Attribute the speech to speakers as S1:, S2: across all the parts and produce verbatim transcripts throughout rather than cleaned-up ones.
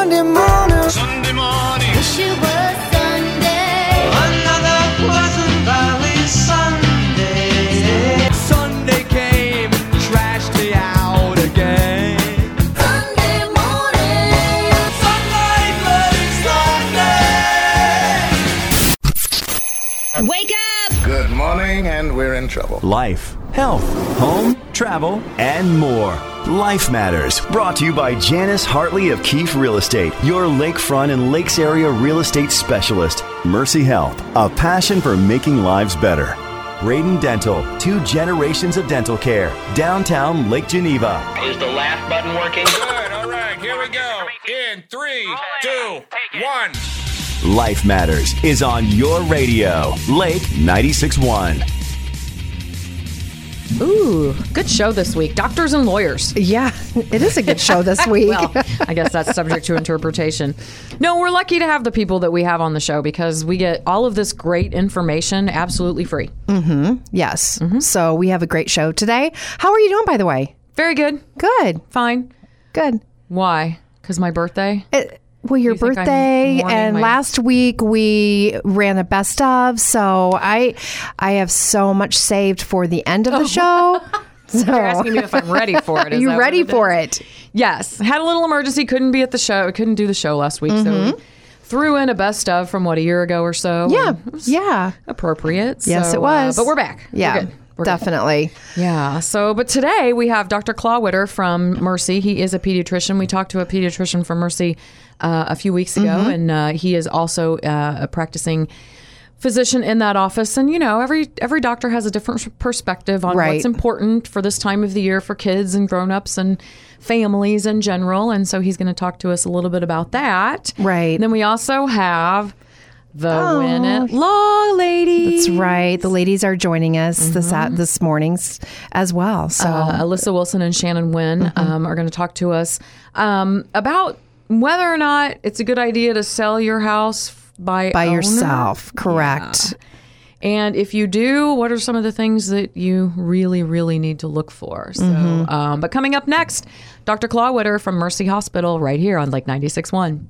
S1: Sunday morning.
S2: Sunday morning.
S3: Wish it was Sunday.
S1: Another Pleasant Valley Sunday.
S4: Sunday came and trashed me out again.
S3: Sunday morning.
S1: Sunlight, bloody Sunday.
S3: Wake up!
S2: Good morning, and we're in trouble.
S5: Life, health, home, travel, and more. Life Matters, brought to you by Janice Hartley of Keefe Real Estate, your lakefront and lakes area real estate specialist. Mercy Health, a passion for making lives better. Braden Dental, two generations of dental care. Downtown Lake Geneva.
S6: Is the laugh button working?
S2: Good, all right, here we go. In three, two, one.
S5: Life Matters is on your radio. Lake ninety-six point one.
S7: Ooh, good show this week. Doctors and lawyers.
S8: Yeah, it is a good show this week.
S7: Well, I guess that's subject to interpretation. No, we're lucky to have the people that we have on the show because we get all of this great information absolutely free.
S8: Mm-hmm. Yes. Mm-hmm. So we have a great show today. How are you doing, by the way?
S7: Very good.
S8: Good.
S7: Fine.
S8: Good.
S7: Why? Because my birthday?
S8: It, well, your
S7: You think I'm
S8: birthday,
S7: mourning
S8: and
S7: my-
S8: last week we ran a best of, so I I have so much saved for the end of the show. So
S7: You're asking me if I'm ready for it.
S8: Are you ready for it?
S7: Yes. Had a little emergency. Couldn't be at the show. Couldn't do the show last week. So we threw in a best of from, what, a year ago or so.
S8: Yeah.
S7: and it was
S8: Yeah.
S7: appropriate.
S8: Yes,
S7: So,
S8: it was.
S7: Uh, but we're back.
S8: Yeah.
S7: We're good. We're good.
S8: Definitely.
S7: Yeah. So, but today we have Doctor Clawwitter from Mercy. He is a pediatrician. We talked to a pediatrician from Mercy uh, a few weeks ago, and uh, he is also uh, a practicing physician in that office. And you know, every every doctor has a different perspective on
S8: Right.
S7: what's important for this time of the year for kids and grown-ups and families in general. And so he's going to talk to us a little bit about that.
S8: Right.
S7: And then we also have the
S8: Oh.
S7: Win It Law lady.
S8: That's right. The ladies are joining us this at this morning's as well. So
S7: uh, Alyssa Wilson and Shannon Wynn um, are going to talk to us um, about whether or not it's a good idea to sell your house by
S8: by
S7: owner.
S8: yourself, correct?
S7: Yeah. And if you do, what are some of the things that you really, really need to look for? So, um, but coming up next, Doctor Clawwitter from Mercy Hospital right here on Lake ninety-six point one.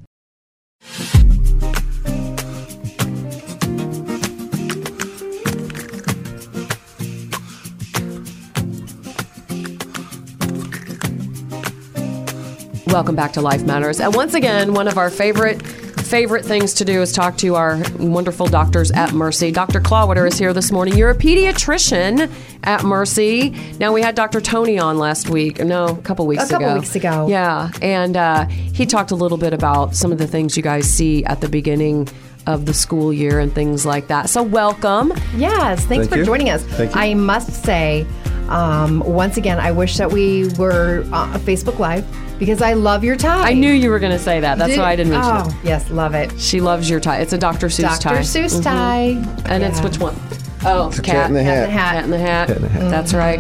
S7: Welcome back to Life Matters. And once again, one of our favorite favorite things to do is talk to our wonderful doctors at Mercy. Doctor Clawwitter is here this morning. You're a pediatrician at Mercy. Now, we had Doctor Tony on last week. No, a couple weeks
S8: A
S7: ago.
S8: couple weeks ago.
S7: Yeah. And uh, he talked a little bit about some of the things you guys see at the beginning of the school year and things like that. So welcome.
S8: Yes, thanks
S9: Thank
S8: for
S9: you.
S8: joining us.
S9: Thank you.
S8: I must say, um, once again, I wish that we were uh, Facebook Live because I love your tie.
S7: I knew you were going to say that. That's
S8: Did-
S7: why I didn't mention
S8: oh,
S7: it.
S8: yes, love it.
S7: She loves your tie. It's a Doctor Seuss
S8: Doctor
S7: tie.
S8: Seuss
S7: Mhm.
S8: tie.
S7: And it's
S8: Yeah.
S7: which one? Oh, it's
S9: Cat in the Hat.
S7: Cat in the Hat.
S9: Cat in the Hat.
S7: That's right.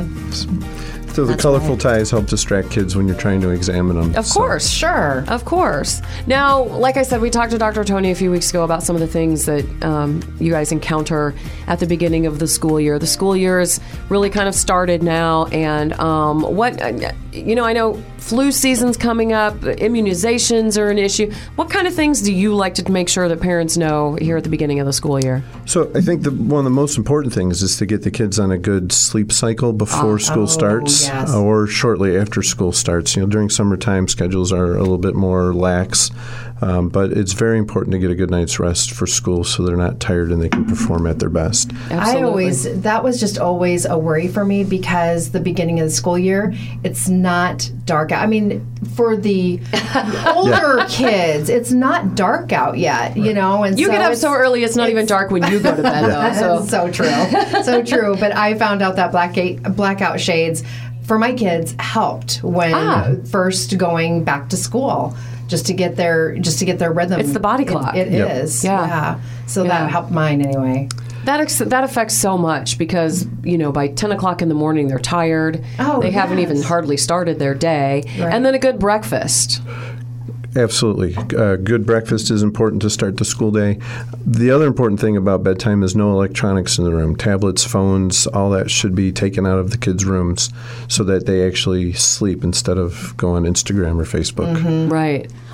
S9: So the
S7: That's
S9: colorful
S7: right.
S9: ties help distract kids when you're trying to examine them.
S7: Of
S9: So-
S7: course.
S8: Sure.
S7: Of course. Now, like I said, we talked to Doctor Tony a few weeks ago about some of the things that um, you guys encounter at the beginning of the school year. The school year is really kind of started now, and um, what, you know, I know flu season's coming up, immunizations are an issue. What kind of things do you like to make sure that parents know here at the beginning of the school year?
S9: So I think the, one of the most important things is to get the kids on a good sleep cycle before school starts
S8: yes.
S9: or shortly after school starts. You know, during summertime, schedules are a little bit more lax, um, but it's very important to get a good night's rest for school so they're not tired and they can perform at their best.
S8: I always, that was just always a worry for me because the beginning of the school year, it's not dark out. I mean, for the older kids, it's not dark out yet, you know. And
S7: You
S8: so
S7: get up
S8: it's-
S7: so early, it's not even dark when you go to bed, though. So.
S8: so true, so true. But I found out that black blackout shades for my kids helped when
S7: Ah.
S8: first going back to school, just to get their just to get their rhythm.
S7: It's the body
S8: It-
S7: clock.
S8: It,
S9: Yep.
S8: is,
S7: Yeah.
S8: yeah. So
S7: Yeah.
S8: that helped mine anyway.
S7: That ex- that affects so much because, you know, by ten o'clock in the morning, they're tired.
S8: Oh,
S7: they haven't
S8: yes.
S7: even hardly started their day.
S8: Right.
S7: And then a good breakfast.
S9: Absolutely. Uh, good breakfast is important to start the school day. The other important thing about bedtime is no electronics in the room. Tablets, phones, all that should be taken out of the kids' rooms so that they actually sleep instead of go on Instagram or Facebook.
S7: Right.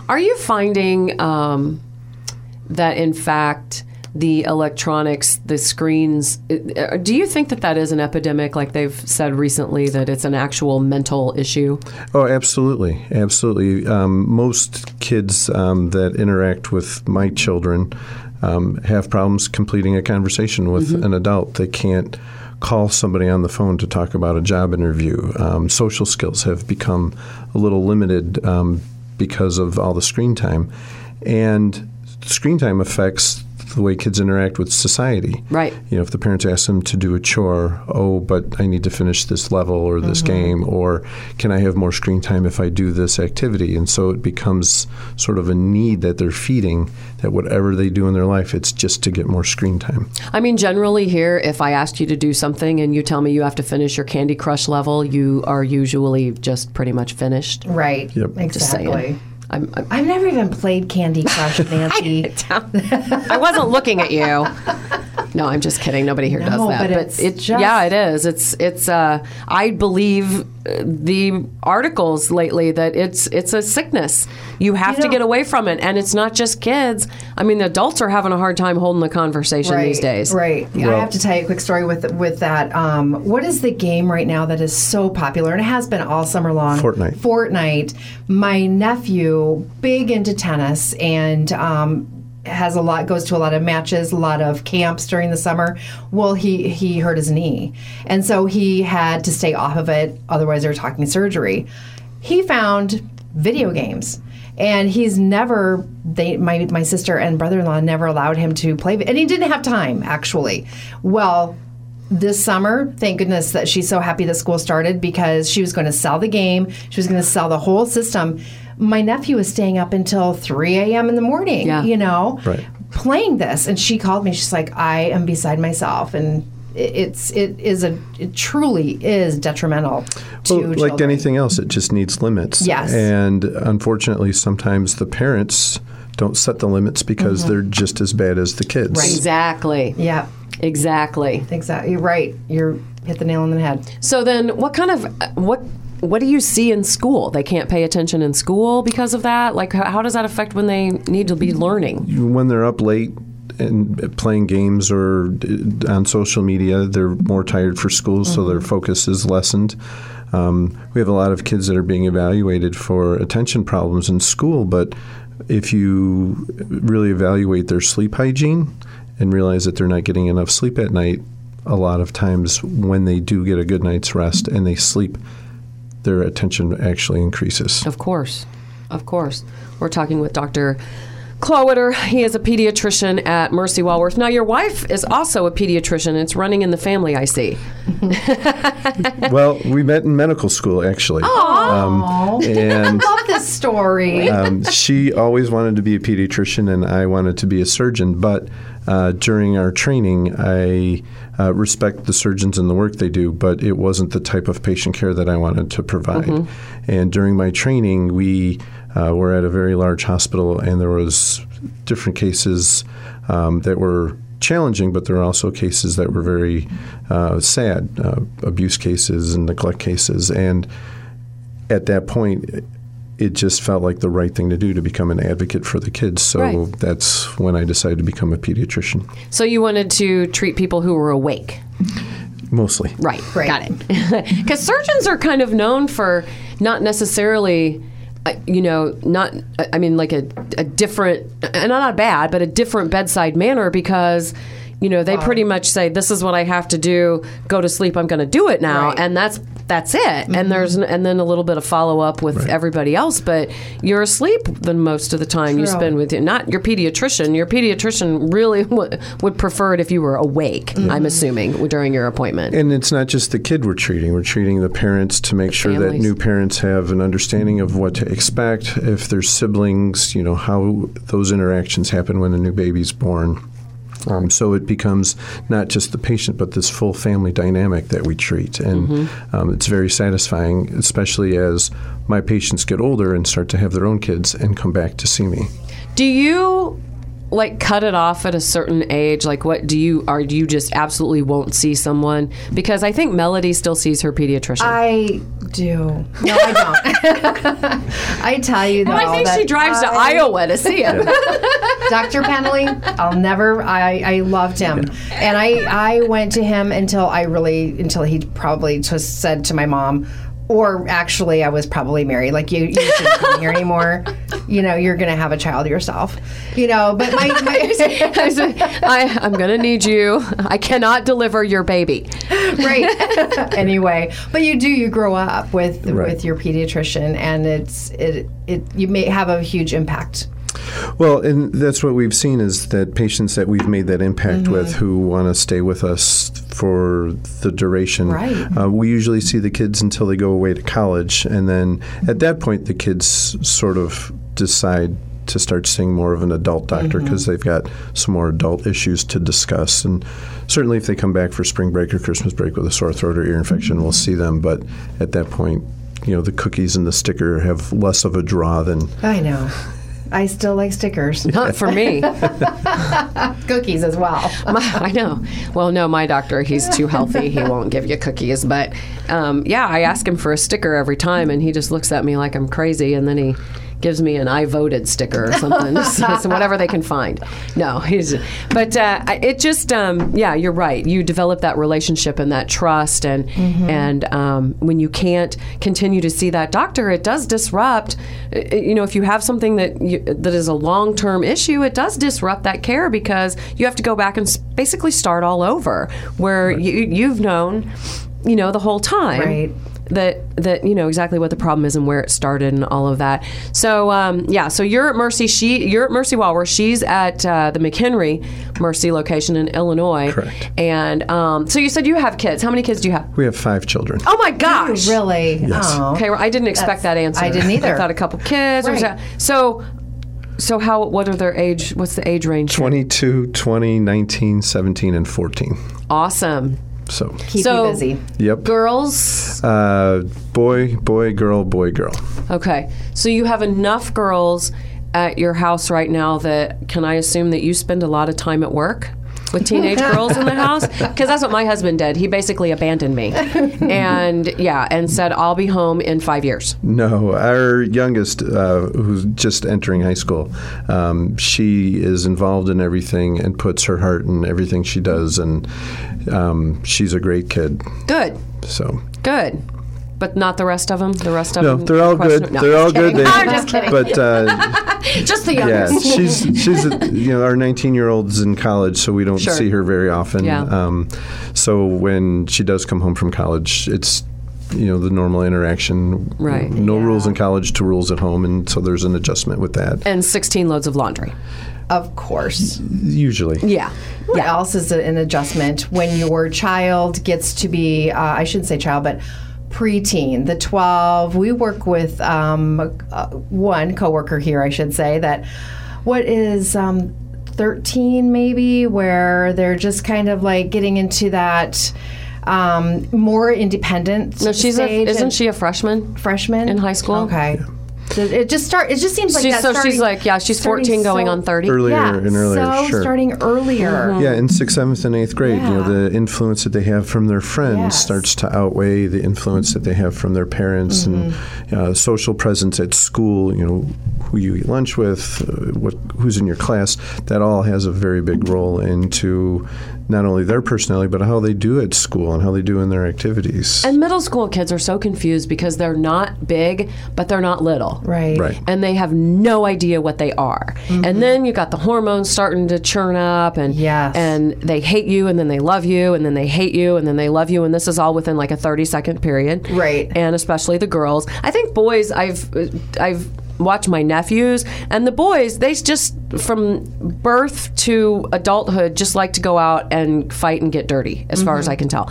S7: Are you finding um, that, in fact, the electronics, the screens, uh, do you think that that is an epidemic, like they've said recently, that it's an actual mental issue?
S9: Oh, absolutely. Absolutely. Um, most kids um, that interact with my children um, have problems completing a conversation with mm-hmm. an adult. They can't call somebody on the phone to talk about a job interview. Um, social skills have become a little limited um, because of all the screen time. And screen time affects the way kids interact with society.
S7: Right.
S9: You know, if the parents ask them to do a chore, oh, but I need to finish this level or this mm-hmm. game, or can I have more screen time if I do this activity? And so it becomes sort of a need that they're feeding, that whatever they do in their life, it's just to get more screen time.
S7: I mean, generally here, if I asked you to do something and you tell me you have to finish your Candy Crush level, you are usually just pretty much finished.
S8: Right.
S9: Yep.
S8: Exactly.
S7: I'm, I'm,
S8: I've never even played Candy Crush, Nancy.
S7: I wasn't looking at you. No, I'm just kidding. Nobody here
S8: No,
S7: does that.
S8: but it's
S7: it,
S8: just-
S7: yeah, it is. It's it's. Uh, I believe uh, the articles lately that it's it's a sickness. You have
S8: You
S7: to
S8: know-
S7: get away from it, and it's not just kids. I mean, the adults are having a hard time holding the conversation
S8: right,
S7: these days.
S8: Right. I
S9: Well-
S8: have to tell you a quick story with with that. Um, what is the game right now that is so popular and it has been all summer long?
S9: Fortnite.
S8: Fortnite. My nephew, big into tennis, and um, has a lot goes to a lot of matches, a lot of camps during the summer. Well, he he hurt his knee, and so he had to stay off of it. Otherwise, they were talking surgery. He found video games. And he's never, they, my my sister and brother-in-law never allowed him to play, and he didn't have time, actually. Well, this summer, thank goodness that she's so happy that school started, because she was going to sell the game, she was going to sell the whole system. My nephew was staying up until three a.m. in the morning,
S7: Yeah.
S8: you know,
S9: Right.
S8: playing this. And she called me, she's like, I am beside myself. And it- it's, it is a, it truly is detrimental to
S9: Well, like
S8: children.
S9: anything else, it just needs limits.
S8: Yes.
S9: And unfortunately, sometimes the parents don't set the limits because
S8: Mm-hmm.
S9: they're just as bad as the kids.
S7: Exactly.
S8: Yeah,
S7: Exactly.
S8: exactly. You're right. You're hit the nail on the head.
S7: So then, what kind of what what do you see in school? They can't pay attention in school because of that. Like, how, how does that affect when they need to be learning?
S9: When they're up late and playing games or on social media, they're more tired for school, so their focus is lessened. Um, we have a lot of kids that are being evaluated for attention problems in school, but if you really evaluate their sleep hygiene and realize that they're not getting enough sleep at night, a lot of times when they do get a good night's rest and they sleep, their attention actually increases.
S7: Of course. Of course. We're talking with Doctor Klowitter. He is a pediatrician at Mercy Walworth. Now, your wife is also a pediatrician. It's running in the family, I see.
S9: Well, we met in medical school, actually. Um, and
S8: Love this story.
S9: um, she always wanted to be a pediatrician, and I wanted to be a surgeon. But uh, during our training, I uh, respect the surgeons and the work they do, but it wasn't the type of patient care that I wanted to provide. And during my training, we uh, were at a very large hospital, and there was different cases um, that were challenging, but there are also cases that were very uh, sad, uh, abuse cases and neglect cases. And at that point, it just felt like the right thing to do to become an advocate for the kids. So
S7: Right.
S9: that's when I decided to become a pediatrician,
S7: So you wanted to treat people who were awake.
S9: mostly.
S7: Right.
S8: Right.
S7: Got it. Because surgeons are kind of known for not necessarily, uh, you know, not, I mean, like a, a different, and not bad, but a different bedside manner, because, you know, they pretty much say, this is what I have to do, go to sleep, I'm going to do it now.
S8: Right.
S7: And that's that's it. And there's and then a little bit of follow up with
S9: Right.
S7: everybody else, but you're asleep the most of the time you
S8: True.
S7: spend with you. Not your pediatrician. Your pediatrician really w- would prefer it if you were awake, I'm assuming, during your appointment.
S9: And it's not just the kid we're treating. We're treating the parents to make sure that
S7: families.
S9: new parents have an understanding of what to expect. If there's siblings, you know, how those interactions happen when a new baby's born. Um, so it becomes not just the patient, but this full family dynamic that we treat. And
S7: Mm-hmm.
S9: um, it's very satisfying, especially as my patients get older and start to have their own kids and come back to see me.
S7: Do you like cut it off at a certain age? Like, what do you are you just absolutely won't see someone? Because I think Melody still sees her pediatrician.
S8: I do. No, I don't. I tell you, though.
S7: Well, I think
S8: that
S7: she drives to
S8: I-
S7: Iowa to see him.
S8: Doctor Penley, I'll never. I, I loved him, and I I went to him until I really until he probably just said to my mom, or actually I was probably married. Like you, you shouldn't be here anymore. You know, you're going to have a child yourself. You know, but my, my
S7: I said, I, I'm going to need you. I cannot deliver your baby.
S8: right. Anyway, but you do. You grow up with
S9: Right.
S8: with your pediatrician, and it's it it you may have a huge impact.
S9: Well, and that's what we've seen is that patients that we've made that impact
S8: Mm-hmm.
S9: with who want to stay with us for the duration.
S8: Right.
S9: Uh, we usually see the kids until they go away to college, and then at that point, the kids sort of decide to start seeing more of an adult doctor
S8: Mm-hmm.
S9: because they've got some more adult issues to discuss. And certainly, if they come back for spring break or Christmas break with a sore throat or ear infection, we'll see them. But at that point, you know, the cookies and the sticker have less of a draw than.
S8: I know. I still like stickers.
S7: Not for me.
S8: Cookies as well.
S7: My- I know. Well, no, my doctor, he's too healthy. He won't give you cookies. But um, yeah, I ask him for a sticker every time, and he just looks at me like I'm crazy, and then he gives me an I voted sticker or something. so, so whatever they can find. No, he's. But uh, I- it just, um, yeah, you're right. You develop that relationship and that trust, and and um, when you can't continue to see that doctor, it does disrupt. uh, You know, if you have something that you, that is a long term issue, it does disrupt that care because you have to go back and s- basically start all over, where you you've known, you know, the whole time.
S8: Right.
S7: That that you know exactly what the problem is and where it started and all of that. So um, yeah, so you're at Mercy. She you're at Mercy Walworth. She's at uh, the McHenry Mercy location in Illinois.
S9: Correct.
S7: And um, so you said you have kids. How many kids do you have?
S9: We have five children.
S7: Oh my gosh!
S8: Really?
S9: Yes.
S8: Oh.
S7: Okay, well, I didn't expect
S8: That's-
S7: that answer.
S8: I didn't either.
S7: I thought a couple kids. Or
S8: Right.
S7: so- so so how? What are their age? What's the age range?
S9: twenty-two, twenty, nineteen, seventeen, and fourteen.
S7: Awesome.
S9: So,
S8: Keep
S7: So-
S8: you busy.
S9: yep.
S7: Girls.
S9: Uh, boy, boy, girl, boy, girl.
S7: Okay. So you have enough girls at your house right now that can I assume that you spend a lot of time at work with teenage girls in the house? Because that's what my husband did. He basically abandoned me. And yeah, and said, I'll be home in five years.
S9: No, our youngest, uh, who's just entering high school, um, she is involved in everything and puts her heart in everything she does, and um, she's a great kid.
S7: Good.
S9: So,
S7: Good. But not the rest of them? The rest of
S9: no,
S7: them?
S9: they're all
S7: question-
S9: good.
S7: No,
S9: they're all
S7: just kidding.
S9: good. They-
S7: I'm just kidding.
S9: But uh,
S7: Just the
S9: yeah,
S7: youngest.
S9: she's she's a, you know our nineteen-year-old's in college, so we don't
S7: Sure.
S9: see her very often.
S7: Yeah.
S9: Um, so when she does come home from college, it's you know the normal interaction.
S7: Right.
S9: No rules in college to rules at home, and so there's an adjustment with that.
S7: And sixteen loads of laundry.
S8: Of course.
S9: Usually.
S7: Yeah.
S8: What else is an adjustment when your child gets to be, uh, I shouldn't say child, but preteen, the twelve? We work with um, uh, one coworker here, I should say, that what is um, thirteen maybe, where they're just kind of like getting into that um, more independent
S7: No, she's a,
S8: stage.
S7: isn't
S8: and
S7: she a freshman?
S8: freshman
S7: in high school?
S8: Okay. It just start. It just seems like
S7: She's,
S8: that
S7: so
S8: starting-
S7: she's like, yeah, she's
S8: starting
S7: fourteen going
S8: so-
S7: on thirty.
S9: Earlier
S8: Yeah,
S9: and earlier,
S8: so
S9: sure.
S8: starting earlier.
S9: Yeah, in sixth, seventh, and eighth grade, you know,
S8: Yeah.
S9: the influence that they have from their friends
S8: Yes.
S9: starts to outweigh the influence that they have from their parents and uh, social presence at school. You know, who you eat lunch with, uh, what who's in your class. That all has a very big role into not only their personality but how they do at school and how they do in their activities.
S7: And middle school kids are so confused because they're not big, but they're not little.
S8: Right.
S9: Right.
S7: And they have no idea what they are. And then you got the hormones starting to churn up, and
S8: Yes.
S7: and they hate you, and then they love you, and then they hate you, and then they love you, and this is all within like a thirty second period.
S8: Right.
S7: And especially the girls. I think boys. I've I've watched my nephews, and the boys. They just from birth to adulthood just like to go out and fight and get dirty, as far as I can tell.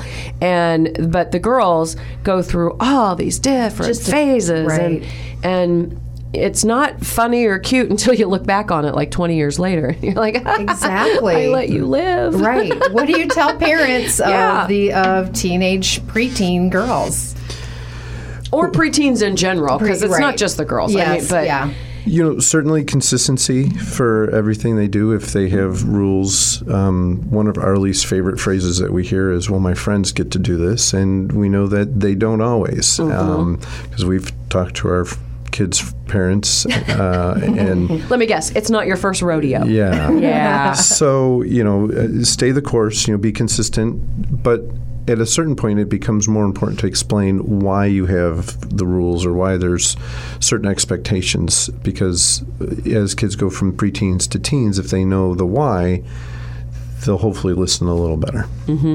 S7: And but the girls go through all these different
S8: Just a-
S7: phases,
S8: right.
S7: and and it's not funny or cute until you look back on it like twenty years later. You're like,
S8: Exactly.
S7: I let you live.
S8: Right. What do you tell parents
S7: Yeah.
S8: of the of teenage preteen girls?
S7: Or preteens in general, because
S8: Pre-
S7: it's not
S8: right.
S7: just the girls. I
S8: Yes,
S7: mean, but
S8: yeah.
S9: You know, certainly consistency for everything they do. If they have rules, um, one of our least favorite phrases that we hear is, well, my friends get to do this. And we know that they don't always, because
S7: Mm-hmm.
S9: um, we've talked to our kids' parents. Uh, and
S7: Let me guess, it's not your first rodeo.
S9: yeah.
S7: Yeah.
S9: So, you know, uh, stay the course, you know, be consistent. But at a certain point, it becomes more important to explain why you have the rules or why there's certain expectations. Because as kids go from preteens to teens, if they know the why, they'll hopefully listen a little better.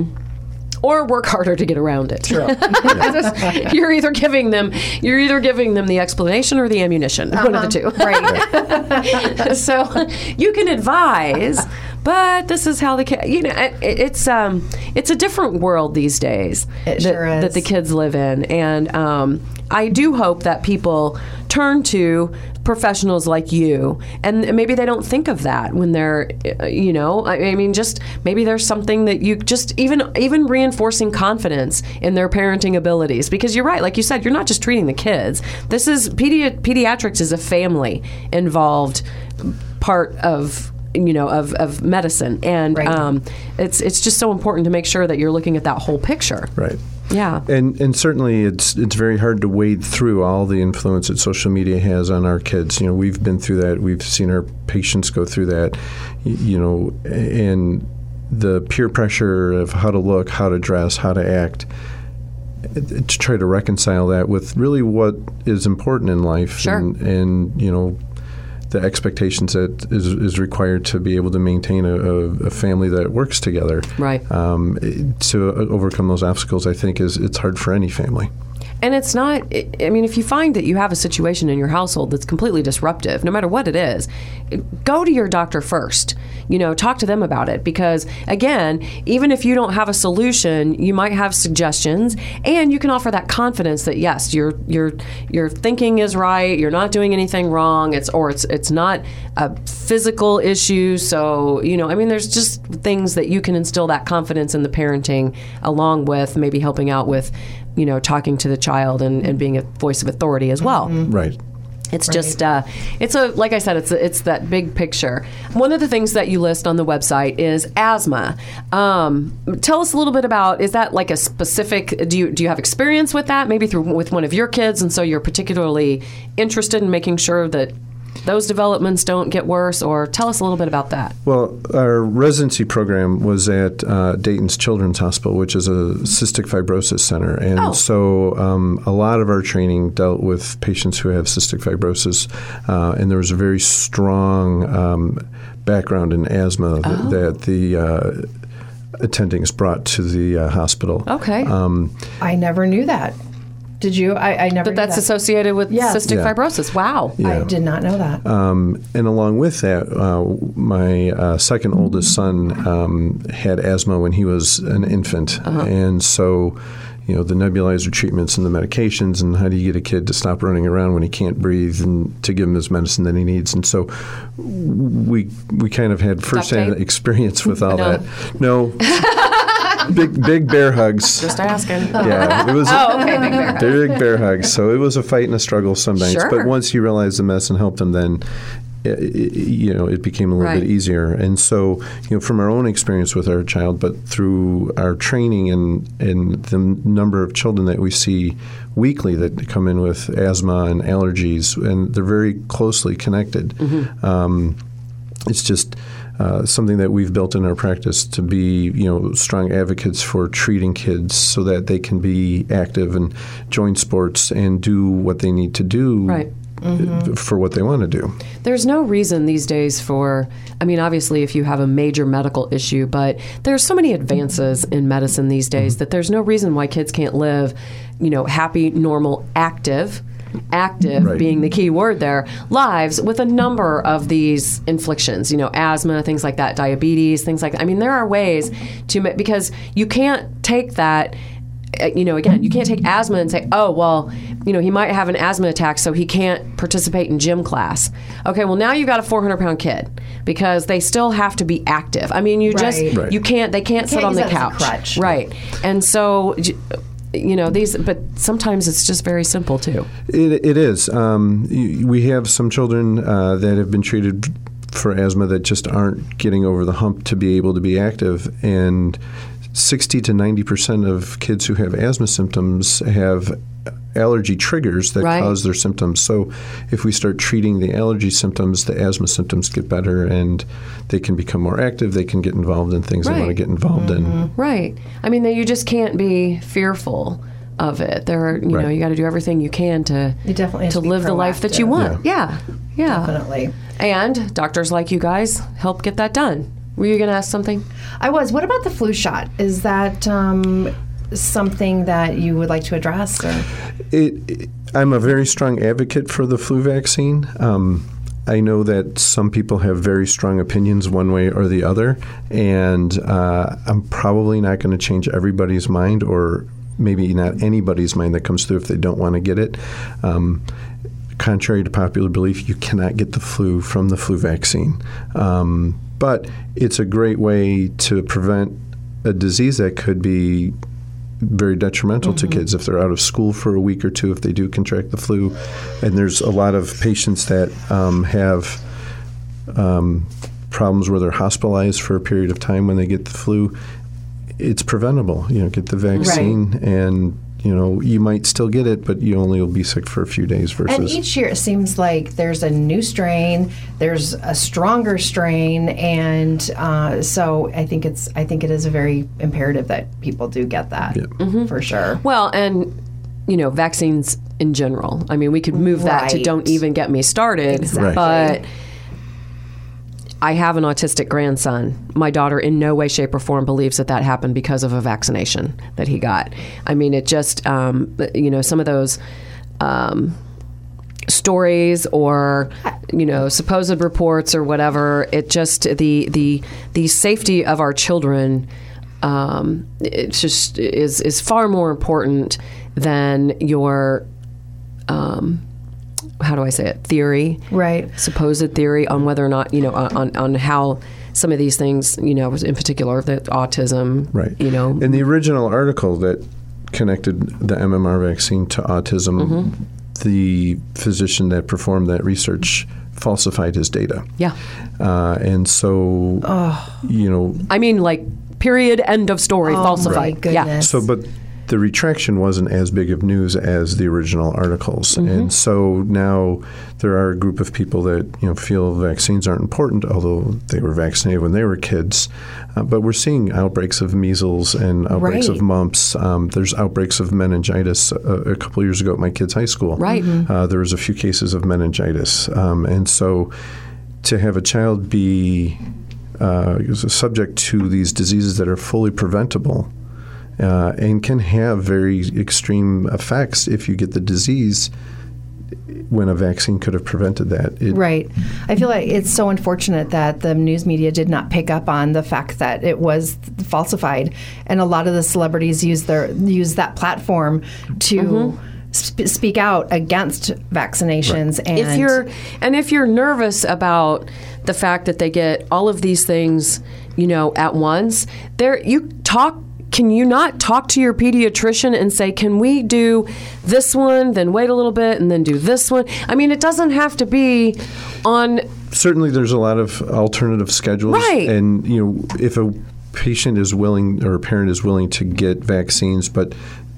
S7: Or work harder to get around it. True. you're either giving them you're either giving them the explanation or the ammunition. One of the two.
S8: Right.
S7: So you can advise, but this is how the kid. You know, it, it's um, it's a different world these days
S8: It
S7: that,
S8: sure is.
S7: that the kids live in, and um, I do hope that people turn to professionals like you, and maybe they don't think of that when they're, uh, you know, I, I mean, just maybe there's something that you just even even reinforcing confidence in their parenting abilities, because you're right, like you said, you're not just treating the kids. This is pedi- pediatrics is a family involved part of. You know, of, of medicine, and
S8: Right.
S7: um, it's it's just so important to make sure that you're looking at that whole picture.
S9: Right.
S7: Yeah.
S9: And and certainly it's it's very hard to wade through all the influence that social media has on our kids. You know, we've been through that. We've seen our patients go through that. y- You know, and the peer pressure of how to look, how to dress, how to act. uh, To try to reconcile that with really what is important in life,
S7: Sure.
S9: and, and you know, the expectations that is, is required to be able to maintain a, a, a family that works together.
S7: Right.
S9: Um, it- to overcome those obstacles, I think is it's hard for any family.
S7: And it's not, I mean, if you find that you have a situation in your household that's completely disruptive, no matter what it is, go to your doctor first. You know, talk to them about it, because, again, even if you don't have a solution, you might have suggestions, and you can offer that confidence that, yes, your your your thinking is right, you're not doing anything wrong, it's or it's it's not a physical issue. So, you know, I mean, there's just things that you can instill that confidence in the parenting, along with maybe helping out with, you know, talking to the child and, and being a voice of authority as well.
S9: Right.
S7: It's just, uh, it's a, like I said, it's a, it's that big picture. One of the things that you list on the website is asthma. Um, tell us a little bit about, is that like a specific, do you do you have experience with that, maybe through with one of your kids, and so you're particularly interested in making sure that those developments don't get worse, or tell us a little bit about that.
S9: Well, our residency program was at uh, Dayton's Children's Hospital, which is a cystic fibrosis center. And
S7: Oh.
S9: so um, a lot of our training dealt with patients who have cystic fibrosis. Uh, and there was a very strong um, background in asthma that,
S7: Oh.
S9: that the uh, attendings brought to the uh, hospital.
S7: Okay.
S9: Um,
S8: I never knew that. Did you? I, I never
S7: But
S8: knew
S7: that's
S8: that.
S7: associated with
S8: Yes.
S7: cystic
S9: Yeah.
S7: fibrosis. Wow.
S9: yeah.
S8: I did not know that.
S9: Um, and along with that, uh, my uh, second oldest son um, had asthma when he was an infant.
S7: Uh-huh.
S9: And so, you know, the nebulizer treatments and the medications, and how do you get a kid to stop running around when he can't breathe, and to give him his medicine that he needs. And so we we kind of had firsthand
S7: tape?
S9: experience with all
S7: No.
S9: that. No. Big big bear hugs.
S7: Just asking.
S9: Yeah, it was
S7: Oh, okay, big bear.
S9: big bear hugs. So it was a fight and a struggle some nights.
S7: Sure.
S9: But once he realized the medicine helped him, then i- i- you know it became a little
S7: Right.
S9: bit easier. And so, you know, from our own experience with our child, but through our training and and the number of children that we see weekly that come in with asthma and allergies, and they're very closely connected.
S7: Mm-hmm.
S9: Um, it's just uh, something that we've built in our practice to be, you know, strong advocates for treating kids so that they can be active and join sports and do what they need to do
S7: Right.
S9: for what they want to do.
S7: There's no reason these days for, I mean, obviously if you have a major medical issue, but there's so many advances in medicine these days that there's no reason why kids can't live, you know, happy, normal, active, active
S9: Right.
S7: being the key word there, lives with a number of these inflictions, you know, asthma, things like that, diabetes, things like that. I mean, there are ways to, ma- because you can't take that, uh, you know, again, you can't take asthma and say, oh, well, you know, he might have an asthma attack, so he can't participate in gym class. Okay, well, now you've got a four hundred pound kid because they still have to be active. I mean, you just,
S8: Right.
S9: Right.
S7: you can't, they can't, sit
S8: can't
S7: on
S8: use
S7: the
S8: that as a
S7: couch.
S8: crutch.
S7: Right. And so, j- you know, these, but sometimes it's just very simple too.
S9: It, it is. Um, y- we have some children uh, that have been treated for asthma that just aren't getting over the hump to be able to be active, and sixty to ninety percent of kids who have asthma symptoms have allergy triggers that
S7: Right.
S9: cause their symptoms. So if we start treating the allergy symptoms, the asthma symptoms get better and they can become more active. They can get involved in things they want to
S7: Right.
S9: get involved in.
S7: Right. I mean, you just can't be fearful of it. There are, you know,
S9: Right.
S7: you got to do everything you can to
S8: You definitely have
S7: to
S8: to be
S7: live the life that you
S8: proactive.
S7: want. Yeah. Yeah.
S8: Definitely.
S7: And doctors like you guys help get that done. Were you going to ask something?
S8: I was. What about the flu shot? Is that um, something that you would like to address? Or?
S9: It, it, I'm a very strong advocate for the flu vaccine. Um, I know that some people have very strong opinions one way or the other, and uh, I'm probably not going to change everybody's mind, or maybe not anybody's mind that comes through if they don't want to get it. Um, contrary to popular belief, you cannot get the flu from the flu vaccine. Um, but it's a great way to prevent a disease that could be very detrimental
S7: Mm-hmm.
S9: to kids if they're out of school for a week or two if they do contract the flu. And there's a lot of patients that um, have um, problems where they're hospitalized for a period of time when they get the flu. It's preventable. You know, get the vaccine, and you know you might still get it, but you only will be sick for a few days. Versus
S8: And each year it seems like there's a new strain, there's a stronger strain, and uh, so I think it's I think it is a very imperative that people do get that for sure.
S7: Well, and you know, vaccines in general. I mean, we could move that to
S8: Right.
S7: don't even get me started.
S8: Exactly.
S7: But I have an autistic grandson. My daughter in no way, shape, or form believes that that happened because of a vaccination that he got. I mean, it just, um, you know, some of those um, stories or, you know, supposed reports or whatever, it just, the, the, the safety of our children um, it's just is, is far more important than your, um, how do I say it, theory,
S8: Right.
S7: supposed theory on whether or not, you know, on, on how some of these things, you know, in particular, the autism,
S9: Right.
S7: you know.
S9: In the original article that connected the M M R vaccine to autism,
S7: Mm-hmm.
S9: the physician that performed that research falsified his data.
S7: Yeah.
S9: Uh, and so, you know,
S7: I mean, like, period, end of story,
S8: Oh,
S7: falsified.
S8: my
S7: Yeah.
S8: goodness.
S9: so, but the retraction wasn't as big of news as the original articles.
S7: Mm-hmm.
S9: And so now there are a group of people that, you know, feel vaccines aren't important, although they were vaccinated when they were kids. Uh, but we're seeing outbreaks of measles and outbreaks
S7: Right.
S9: of mumps. Um, there's outbreaks of meningitis. Uh, a couple years ago at my kid's high school,
S7: Right.
S9: uh, there was a few cases of meningitis. Um, and so to have a child be uh, subject to these diseases that are fully preventable uh, and can have very extreme effects if you get the disease when a vaccine could have prevented that. It,
S8: Right. I feel like it's so unfortunate that the news media did not pick up on the fact that it was falsified, and a lot of the celebrities use their use that platform to sp- speak out against vaccinations. And
S7: if you're and if you're nervous about the fact that they get all of these things, you know, at once, there you talk. Can you not talk to your pediatrician and say, can we do this one, then wait a little bit, and then do this one? I mean, it doesn't have to be on.
S9: Certainly, there's a lot of alternative schedules,
S7: Right.
S9: and you know, if a patient is willing or a parent is willing to get vaccines, but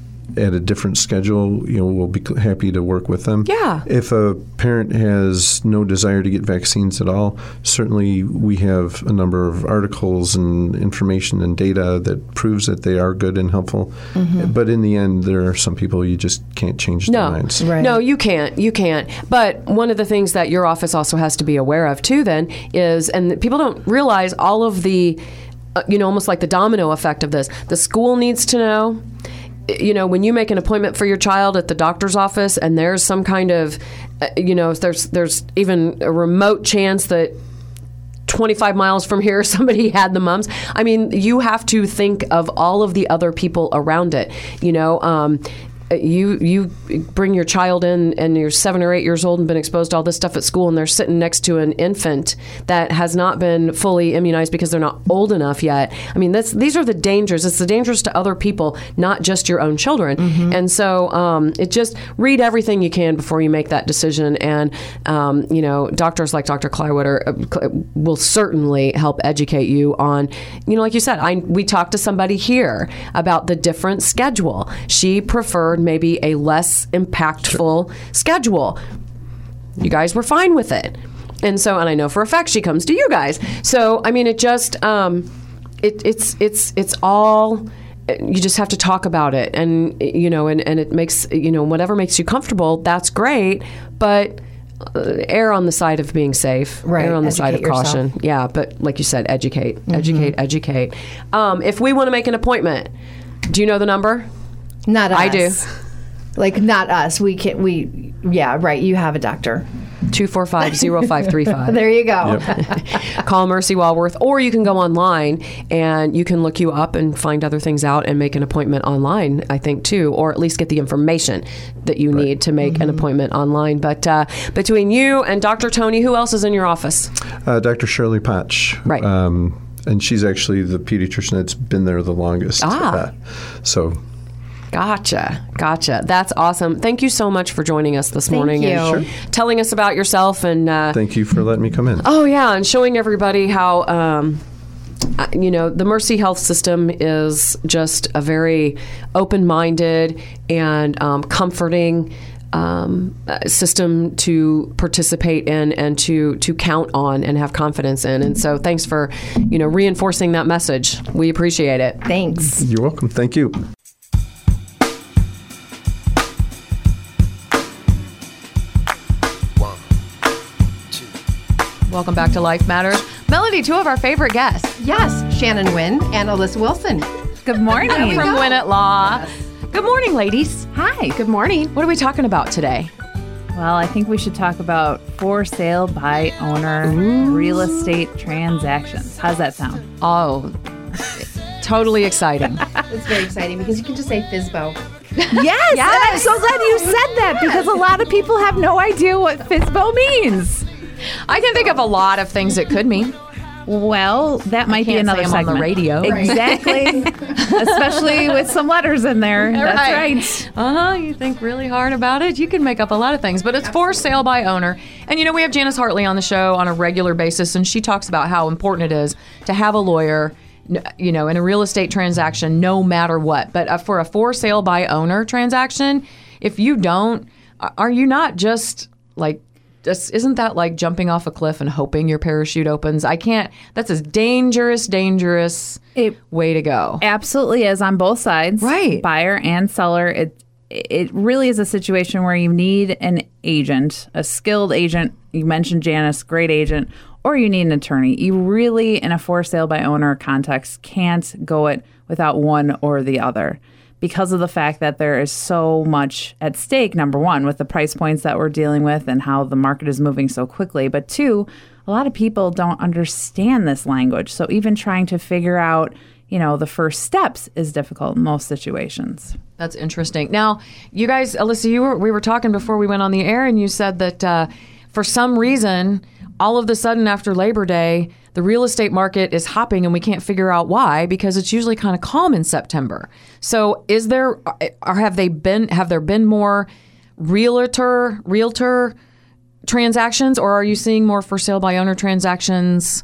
S9: at a different schedule, you know, we'll be happy to work with them.
S7: Yeah.
S9: If a parent has no desire to get vaccines at all, certainly we have a number of articles and information and data that proves that they are good and helpful. But in the end, there are some people you just can't change their
S7: No,
S9: minds.
S8: Right.
S7: no, you can't. You can't. But one of the things that your office also has to be aware of too, then, is, and people don't realize all of the, uh, you know, almost like the domino effect of this. The school needs to know. You know, when you make an appointment for your child at the doctor's office, and there's some kind of, uh, you know, there's there's even a remote chance that twenty-five miles from here somebody had the mumps. I mean, you have to think of all of the other people around it. You know, um, you you bring your child in and you're seven or eight years old and been exposed to all this stuff at school, and they're sitting next to an infant that has not been fully immunized because they're not old enough yet. I mean, that's these are the dangers. It's the dangers to other people, not just your own children.
S8: Mm-hmm.
S7: And so um, it just read everything you can before you make that decision. And um, you know, doctors like Doctor Kleiwater uh, will certainly help educate you on, you know, like you said, I we talked to somebody here about the different schedule. She preferred maybe a less impactful schedule. You guys were fine with it. And so, and I know for a fact she comes to you guys. So, I mean, it just, um, it, it's, it's, it's all, you just have to talk about it. And, you know, and, and it makes, you know, whatever makes you comfortable, that's great. But uh, err on the side of being safe.
S8: Right.
S7: Err on the side of
S8: Educate
S7: caution.
S8: yourself.
S7: Yeah. But like you said, educate, educate, educate. Um, if we want to make an appointment, do you know the number?
S8: Not us.
S7: I do.
S8: Like, not us. We can't, we, yeah, right. You have a doctor.
S7: two four five, zero five three five.
S8: There you go.
S7: Call Mercy Walworth, or you can go online and you can look you up and find other things out and make an appointment online, I think, too, or at least get the information that you need to make an appointment online. But uh, between you and Doctor Tony, who else is in your office?
S9: Uh, Doctor Shirley Potch.
S7: Right.
S9: Um, and she's actually the pediatrician that's been there the longest.
S7: Ah.
S9: Uh, so
S7: Gotcha. Gotcha. That's awesome. Thank you so much for joining us this
S8: Thank
S7: morning
S8: you.
S7: and
S8: Sure.
S7: telling us about yourself. And uh,
S9: thank you for letting me come in.
S7: oh, yeah, and showing everybody how, um, uh, you know, the Mercy Health System is just a very open-minded and um, comforting um, uh, system to participate in and to to count on and have confidence in. And so thanks for, you know, reinforcing that message. We appreciate it.
S8: Thanks.
S9: You're welcome. Thank you.
S6: Welcome back to Life Matters. Melody, two of our favorite guests.
S8: Yes, Shannon Wynn and Alyssa Wilson.
S6: Good morning. From Win at Law. Good morning, ladies.
S10: Hi, good morning.
S6: What are we talking about today?
S10: Well, I think we should talk about for sale by owner real estate transactions. How's that sound?
S6: Oh, totally exciting.
S8: It's very exciting because you can just say F S B O.
S10: Yes, and I'm so glad you said that because a lot of people have no idea what F S B O means.
S6: I can think of a lot of things it could mean.
S10: Well, that might be
S6: can't
S10: another
S6: say 'em on the
S10: segment.
S6: radio. Right.
S10: Exactly. Especially with some letters in there. That's right.
S6: Uh-huh. You think really hard about it, you can make up a lot of things. But it's for sale by owner. And, you know, we have Janice Hartley on the show on a regular basis, and she talks about how important it is to have a lawyer, n- you know, in a real estate transaction, no matter what. But uh, for a for sale by owner transaction, if you don't, a- are you not just, like, just, isn't that like jumping off a cliff and hoping your parachute opens? I can't. That's a dangerous, dangerous
S10: It
S6: way to go.
S10: absolutely is on both sides.
S6: Right.
S10: Buyer and seller. It it really is a situation where you need an agent, a skilled agent. You mentioned Janice, great agent, or you need an attorney. You really, in a for sale by owner context, can't go it without one or the other, because of the fact that there is so much at stake, number one, with the price points that we're dealing with and how the market is moving so quickly. But two, a lot of people don't understand this language. So even trying to figure out, you know, the first steps is difficult in most situations.
S6: That's interesting. Now, you guys, Alyssa, you were, we were talking before we went on the air, and you said that uh, for some reason, all of the sudden after Labor Day, the real estate market is hopping, and we can't figure out why, because it's usually kind of calm in September. So, is there, or have they been, have there been more realtor realtor transactions, or are you seeing more for sale by owner transactions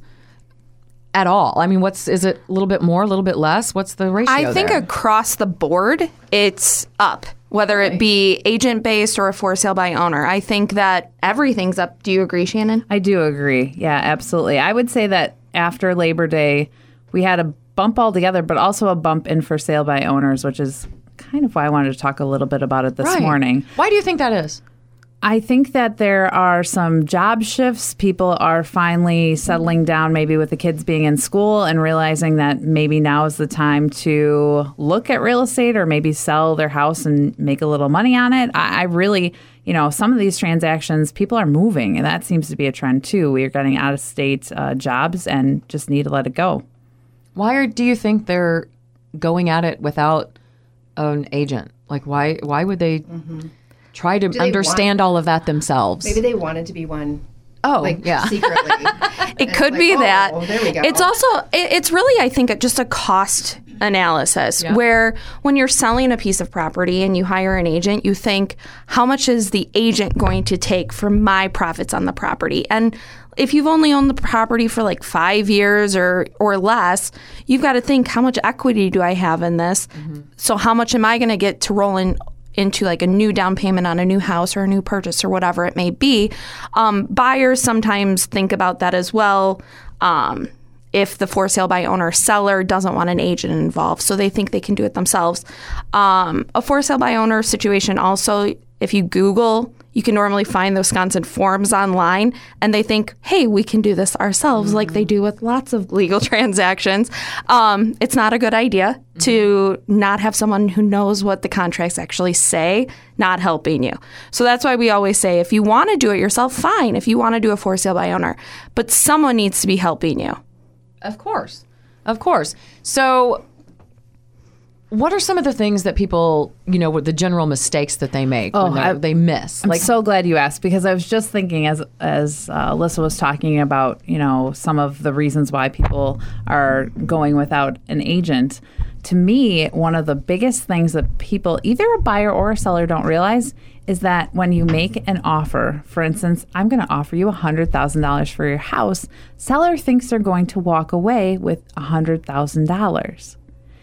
S6: at all? I mean, what's is it a little bit more, a little bit less? What's the ratio?
S11: I think
S6: there?
S11: across the board, it's up, whether it be agent-based or a for sale by owner. I think that everything's up. Do you agree, Shannon?
S10: I do agree. Yeah, absolutely. I would say that after Labor Day, we had a bump altogether, but also a bump in for sale by owners, which is kind of why I wanted to talk a little bit about it this
S6: Right.
S10: morning.
S6: Why do you think that is?
S10: I think that there are some job shifts. People are finally settling down, maybe with the kids being in school, and realizing that maybe now is the time to look at real estate or maybe sell their house and make a little money on it. I, I really, you know, some of these transactions, people are moving, and that seems to be a trend too. We are getting out of state uh, jobs and just need to let it go.
S6: Why are, do you think they're going at it without an agent? Like, why why would they try to
S8: Do they
S6: understand all of that themselves?
S8: Maybe they wanted to be one.
S6: Oh,
S8: like
S6: yeah.
S8: secretly.
S11: It
S8: And
S11: could
S8: it's
S11: be
S8: like,
S11: that.
S8: oh, there we go.
S11: It's also, it- it's really, I think, just a cost analysis
S6: Yeah.
S11: where when you're selling a piece of property and you hire an agent, you think, how much is the agent going to take from my profits on the property? And if you've only owned the property for like five years or, or less, you've got to think, how much equity do I have in this? So how much am I going to get to roll in into like a new down payment on a new house or a new purchase or whatever it may be? Um, buyers sometimes think about that as well. Um, if the for sale by owner seller doesn't want an agent involved, so they think they can do it themselves. Um, a for sale by owner situation also, if you Google, you can normally find the Wisconsin forms online, and they think, hey, we can do this ourselves, like they do with lots of legal transactions. Um, it's not a good idea to not have someone who knows what the contracts actually say not helping you. So that's why we always say, if you want to do it yourself, fine. If you want to do a for sale by owner, but someone needs to be helping you.
S6: Of course. Of course. So what are some of the things that people, you know, the general mistakes that they make
S10: Oh,
S6: when they,
S10: I-
S6: they miss?
S10: I'm so glad you asked, because I was just thinking as as uh, Alyssa was talking about, you know, some of the reasons why people are going without an agent. To me, one of the biggest things that people, either a buyer or a seller, don't realize is that when you make an offer, for instance, I'm going to offer you one hundred thousand dollars for your house, seller thinks they're going to walk away with one hundred thousand dollars.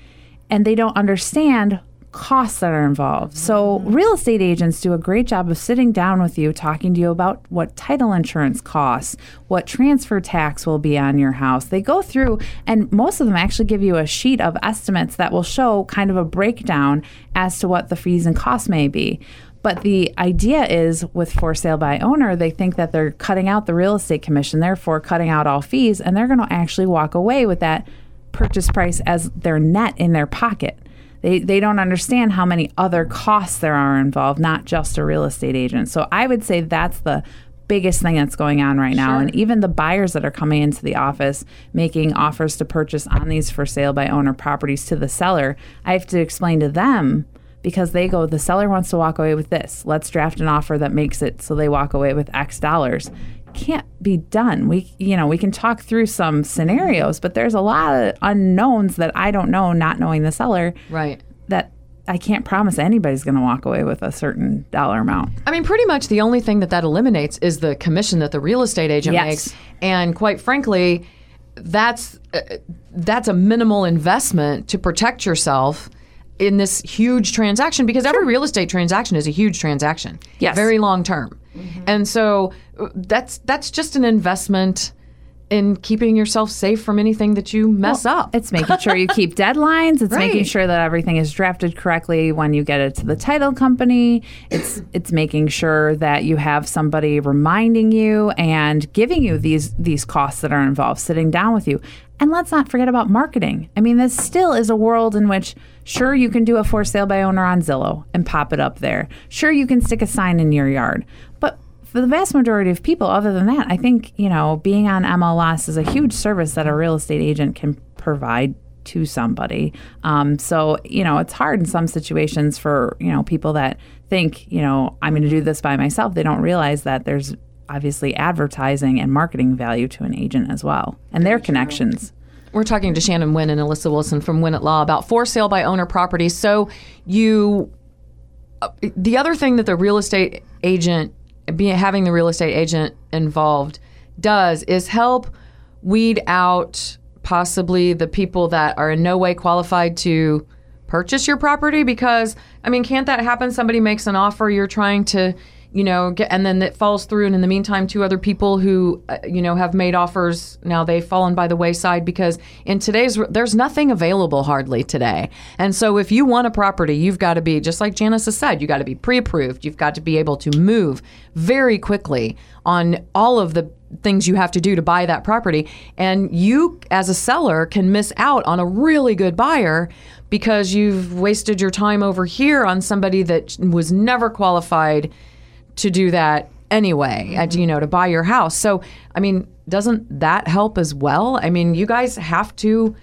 S10: And they don't understand costs that are involved. So real estate agents do a great job of sitting down with you, talking to you about what title insurance costs, what transfer tax will be on your house. They go through, and most of them actually give you a sheet of estimates that will show kind of a breakdown as to what the fees and costs may be. But the idea is with for sale by owner, they think that they're cutting out the real estate commission, therefore cutting out all fees, and they're going to actually walk away with that purchase price as their net in their pocket. They they don't understand how many other costs there are involved, not just a real estate agent. So I would say that's the biggest thing that's going on right now.
S6: Sure.
S10: And even the buyers that are coming into the office making offers to purchase on these for sale by owner properties to the seller, I have to explain to them, because they go, the seller wants to walk away with this. Let's draft an offer that makes it so they walk away with X dollars. Can't be done. We, you know, we can talk through some scenarios, but there's a lot of unknowns that I don't know, not knowing the seller.
S6: Right.
S10: That I can't promise anybody's going to walk away with a certain dollar amount.
S6: I mean, pretty much the only thing that that eliminates is the commission that the real estate agent
S10: Yes.
S6: makes. And quite frankly, that's uh, that's a minimal investment to protect yourself in this huge transaction, because every real estate transaction is a huge transaction.
S11: Yes.
S6: Very long term. And so uh, that's that's just an investment in keeping yourself safe from anything that you mess
S10: Well,
S6: up.
S10: It's making sure you keep deadlines. It's making
S6: Right.
S10: sure that everything is drafted correctly when you get it to the title company. It's it's making sure that you have somebody reminding you and giving you these these costs that are involved, sitting down with you. And let's not forget about marketing. I mean, this still is a world in which, sure, you can do a for sale by owner on Zillow and pop it up there. Sure, you can stick a sign in your yard. But for the vast majority of people, other than that, I think, you know, being on M L S is a huge service that a real estate agent can provide to somebody. Um, so, you know, it's hard in some situations for, you know, people that think, you know, I'm going to do this by myself. They don't realize that there's obviously advertising and marketing value to an agent as well, and their connections.
S6: We're talking to Shannon Wynn and Alyssa Wilson from Wynn at Law about for sale by owner properties. So you, uh, the other thing that the real estate agent, be, having the real estate agent involved does is help weed out possibly the people that are in no way qualified to purchase your property. Because, I mean, can't that happen? Somebody makes an offer, you're trying to, you know, get, and then it falls through. And in the meantime, two other people who, uh, you know, have made offers, now they've fallen by the wayside because in today's, there's nothing available hardly today. And so if you want a property, you've got to be, just like Janice has said, you got to be pre-approved. You've got to be able to move very quickly on all of the things you have to do to buy that property. And you, as a seller, can miss out on a really good buyer because you've wasted your time over here on somebody that was never qualified to do that anyway, and, you know, to buy your house. So, I mean, doesn't that help as well? I mean, you guys have to,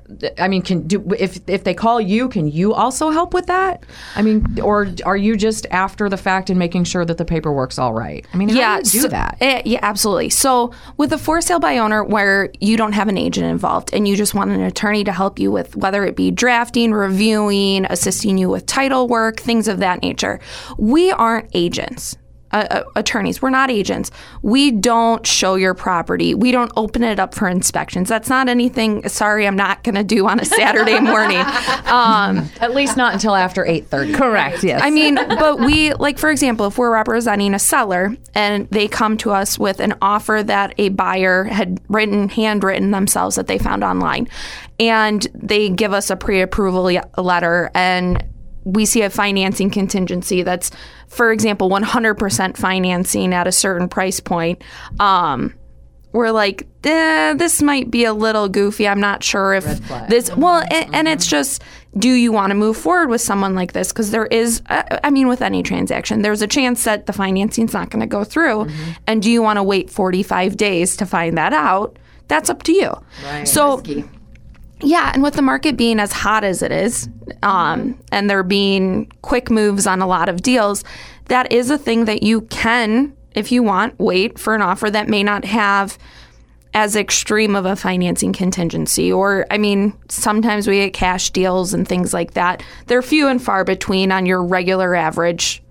S6: I mean, can do if if they call you, can you also help with that? I mean, or are you just after the fact and making sure that the paperwork's all right? I mean, how
S11: yeah,
S6: do you do
S11: so-
S6: that?
S11: eh, yeah, absolutely. So with a for sale by owner where you don't have an agent involved and you just want an attorney to help you with whether it be drafting, reviewing, assisting you with title work, things of that nature, we aren't agents. Uh, uh, attorneys. We're not agents. We don't show your property. We don't open it up for inspections. That's not anything, sorry, I'm not going to do on a Saturday morning. Um,
S6: At least not until after eight thirty.
S10: Correct, yes.
S11: I mean, but we, like, for example, if we're representing a seller and they come to us with an offer that a buyer had written, handwritten themselves that they found online, and they give us a pre-approval le- letter and we see a financing contingency that's, for example, one hundred percent financing at a certain price point, um, we're like, eh, this might be a little goofy. I'm not sure if this, well, and, and it's just, do you want to move forward with someone like this? Because there is, uh, I mean, with any transaction, there's a chance that the financing's not going to go through.
S6: Mm-hmm.
S11: And do you want to wait forty-five days to find that out? That's up to you.
S6: Right.
S11: So,
S8: Risky.
S11: yeah, and with the market being as hot as it is, um, and there being quick moves on a lot of deals, that is a thing that you can, if you want, wait for an offer that may not have as extreme of a financing contingency. Or, I mean, sometimes we get cash deals and things like that. They're few and far between on your regular average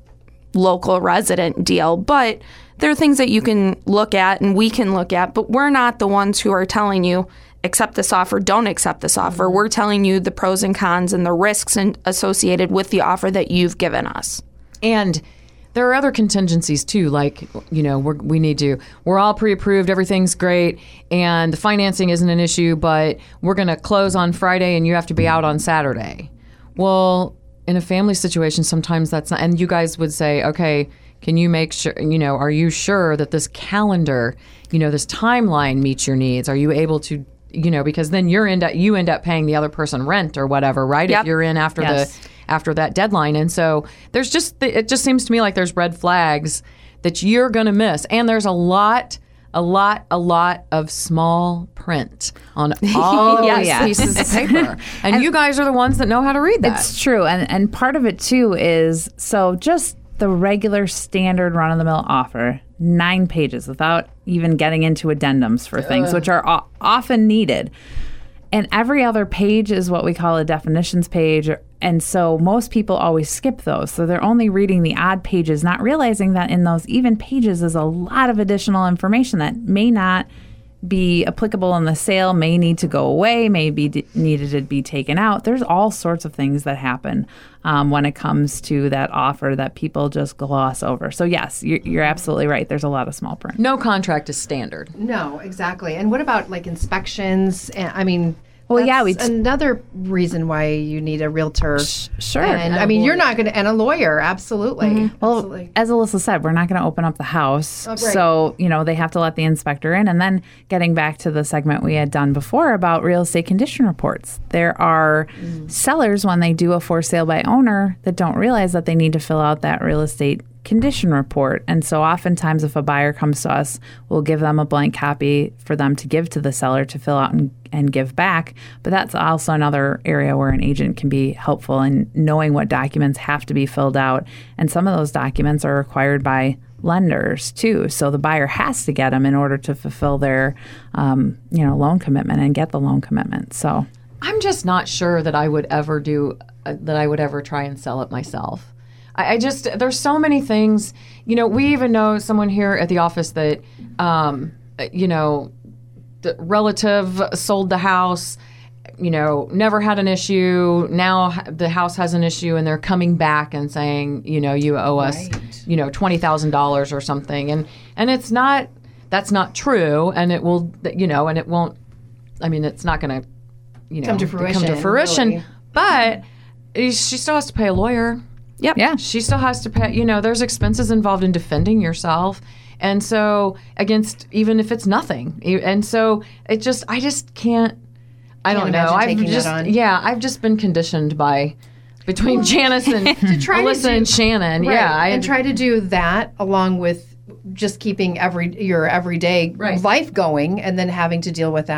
S11: local resident deal, but there are things that you can look at and we can look at, but we're not the ones who are telling you, accept this offer, don't accept this offer. We're telling you the pros and cons and the risks in, associated with the offer that you've given us.
S6: And there are other contingencies too, like, you know, we're, we need to, we're all pre-approved, everything's great, and the financing isn't an issue, but we're going to close on Friday and you have to be out on Saturday. Well, in a family situation, sometimes that's not, and you guys would say, okay, can you make sure, you know, are you sure that this calendar, you know, this timeline meets your needs? Are you able to, you know, because then you're end up, you end up paying the other person rent or whatever, right?
S11: Yep.
S6: If you're in after
S10: Yes.
S6: the after that deadline. And so there's just, it just seems to me like there's red flags that you're going to miss. And there's a lot, a lot, a lot of small print on all
S10: Yes.
S6: these
S10: Yeah.
S6: pieces of paper. And, you guys are the ones that know how to read that.
S10: It's true. And and part of it too is so just the regular standard run of the mill offer, nine pages without even getting into addendums for things, which are o- often needed. And every other page is what we call a definitions page. And so most people always skip those. So they're only reading the odd pages, not realizing that in those even pages is a lot of additional information that may not be applicable in the sale, may need to go away, may be d- needed to be taken out. There's all sorts of things that happen um, when it comes to that offer that people just gloss over. So yes, you're, you're absolutely right. There's a lot of small print.
S6: No contract is standard.
S8: No, exactly. And what about like inspections? And I mean,
S10: Well, yeah,
S8: that's
S10: we-
S8: another reason why you need a realtor.
S10: Sure.
S8: And I mean, you're not going to, and a lawyer, absolutely.
S10: Well,
S8: absolutely.
S10: as Alyssa said, we're not going to open up the house.
S8: Oh, right.
S10: So, you know, they have to let the inspector in. And then getting back to the segment we had done before about real estate condition reports, there are sellers when they do a for sale by owner that don't realize that they need to fill out that real estate condition report. And so oftentimes if a buyer comes to us, we'll give them a blank copy for them to give to the seller to fill out and, and give back. But that's also another area where an agent can be helpful in knowing what documents have to be filled out. And some of those documents are required by lenders too. So the buyer has to get them in order to fulfill their, um, you know, loan commitment and get the loan commitment. So
S6: I'm just not sure that I would ever do, uh, that I would ever try and sell it myself. I, I just, there's so many things, you know, we even know someone here at the office that, um, you know, the relative sold the house, you know, never had an issue. Now the house has an issue and they're coming back and saying, you know, you owe us, you know, twenty thousand dollars or something. And, and it's not, that's not true. And it will, you know, and it won't, I mean, it's not going to, you know,
S8: Come to
S6: come
S8: fruition,
S6: to fruition.
S8: really.
S6: But she still has to pay a lawyer.
S11: Yep.
S10: yeah.
S6: She still has to pay, you know, there's expenses involved in defending yourself. And so against, even if it's nothing. And so it just, I just can't, I
S8: Can't
S6: don't know.
S8: imagine
S6: I've
S8: taking that
S6: just,
S8: on.
S6: yeah, I've just been conditioned by, between Janice and
S8: try to
S6: Alyssa
S8: do-
S6: and Shannon.
S8: Right.
S6: Yeah. I,
S8: and try to do that along with just keeping every your everyday
S6: Right.
S8: life going and then having to deal with that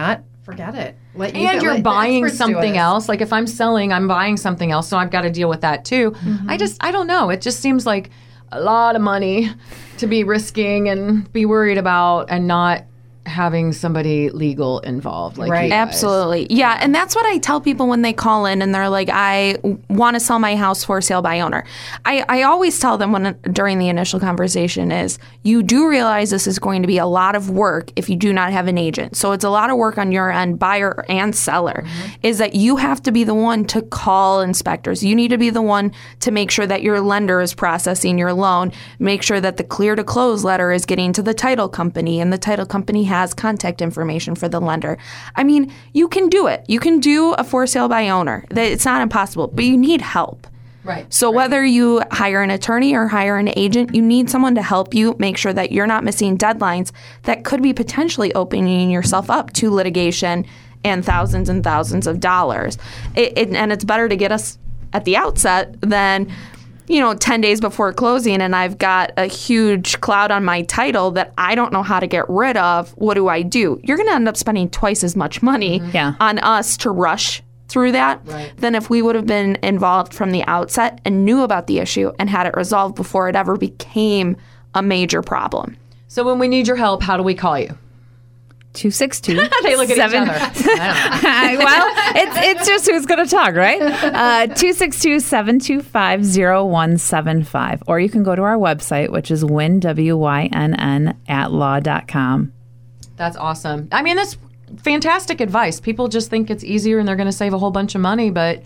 S8: forget it. Let you
S6: And
S8: go-
S6: you're
S8: let the
S6: buying
S8: experts do
S6: something
S8: it.
S6: else. Like if I'm selling, I'm buying something else, so I've got to deal with that too.
S8: Mm-hmm.
S6: I just, I don't know. It just seems like a lot of money to be risking and be worried about, and not having somebody legal involved. Like
S8: Right.
S6: you guys.
S11: Absolutely. Yeah. And that's what I tell people when they call in and they're like, I want to sell my house for sale by owner. I, I always tell them when during the initial conversation is you do realize this is going to be a lot of work if you do not have an agent. So it's a lot of work on your end, buyer and seller, mm-hmm. is that you have to be the one to call inspectors. You need to be the one to make sure that your lender is processing your loan, make sure that the clear to close letter is getting to the title company, and the title company has contact information for the lender. I mean, you can do it. You can do a for sale by owner. It's not impossible, but you need help.
S6: Right.
S11: So whether you hire an attorney or hire an agent, you need someone to help you make sure that you're not missing deadlines that could be potentially opening yourself up to litigation and thousands and thousands of dollars. It, it, and it's better to get us at the outset than, you know, ten days before closing and I've got a huge cloud on my title that I don't know how to get rid of. What do I do? You're going to end up spending twice as much money
S10: Yeah.
S11: on us to rush through that
S6: Right.
S11: than if we would have been involved from the outset and knew about the issue and had it resolved before it ever became a major problem.
S6: So when we need your help, how do we call you?
S10: two six two
S6: They look at
S10: seven
S6: each other. I don't know.
S10: Well, it's it's just who's going to talk, right? Uh, two six two, seven two five, zero one seven five. Or you can go to our website, which is wynn, W Y N N, at law dot com.
S6: That's awesome. I mean, that's fantastic advice. People just think it's easier and they're going to save a whole bunch of money, but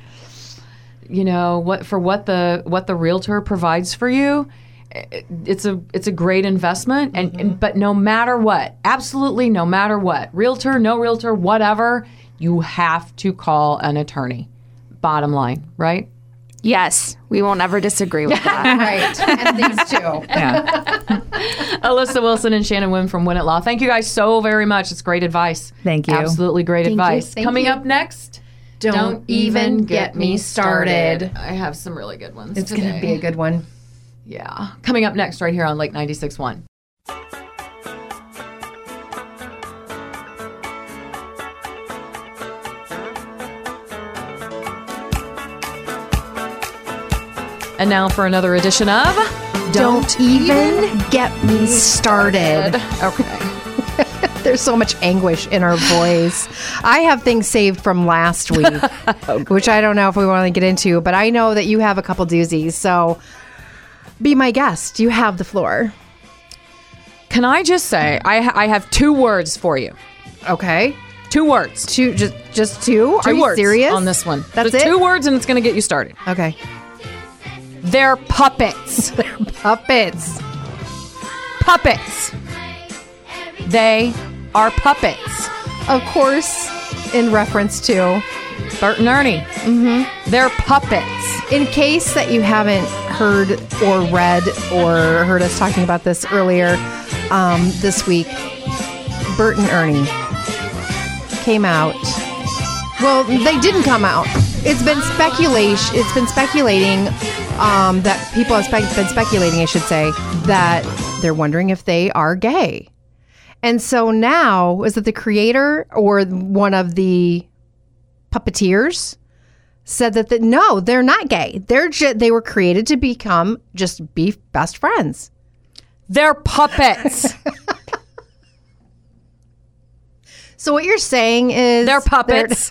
S6: you know what? For what the what the realtor provides for you, it- it's a it's a great investment. And, and but no matter what, absolutely no matter what, realtor, no realtor, whatever, you have to call an attorney. Bottom line, right?
S11: Yes, we won't ever disagree with that.
S8: Right. And these two.
S10: Yeah.
S6: Alyssa Wilson and Shannon Wynn from Win It Law. Thank you guys so very much. It's great advice.
S10: Thank you.
S6: Absolutely great
S8: Thank you.
S6: advice.
S8: Thank
S6: Coming
S8: you.
S6: up next.
S8: Don't even get me started.
S6: I have some really good ones.
S8: It's
S6: today.
S8: going to be a good one.
S6: Yeah. Coming up next, right here on Lake ninety-six point one. And now for another edition of
S8: Don't even get me started.
S6: Okay.
S8: There's so much anguish in our voice. I have things saved from last week, which I don't know if we want to get into, but I know that you have a couple doozies. So be my guest. You have the floor.
S6: Can I just say, I, ha- I have two words for you.
S8: Okay.
S6: Two words.
S8: Two, just just two?
S6: Two
S8: Are you
S6: words
S8: serious?
S6: on this one.
S8: That's
S6: Just
S8: it?
S6: two words, and it's going to get you started.
S8: Okay.
S6: They're puppets.
S8: Puppets.
S6: Puppets. They are puppets.
S8: Of course, in reference to,
S6: Bert and Ernie. Mm-hmm. They're puppets.
S8: in case that you haven't heard or read or heard us talking about this earlier um, this week, Bert and Ernie came out. Well, they didn't come out. It's been speculation. It's been speculating um, that people have spe- been speculating, I should say, that they're wondering if they are gay. And so now, is it the creator or one of the puppeteers said that the, no, they're not gay. They're ju- they were created to become just be best friends.
S6: They're puppets.
S8: So what you're saying is
S6: They're puppets.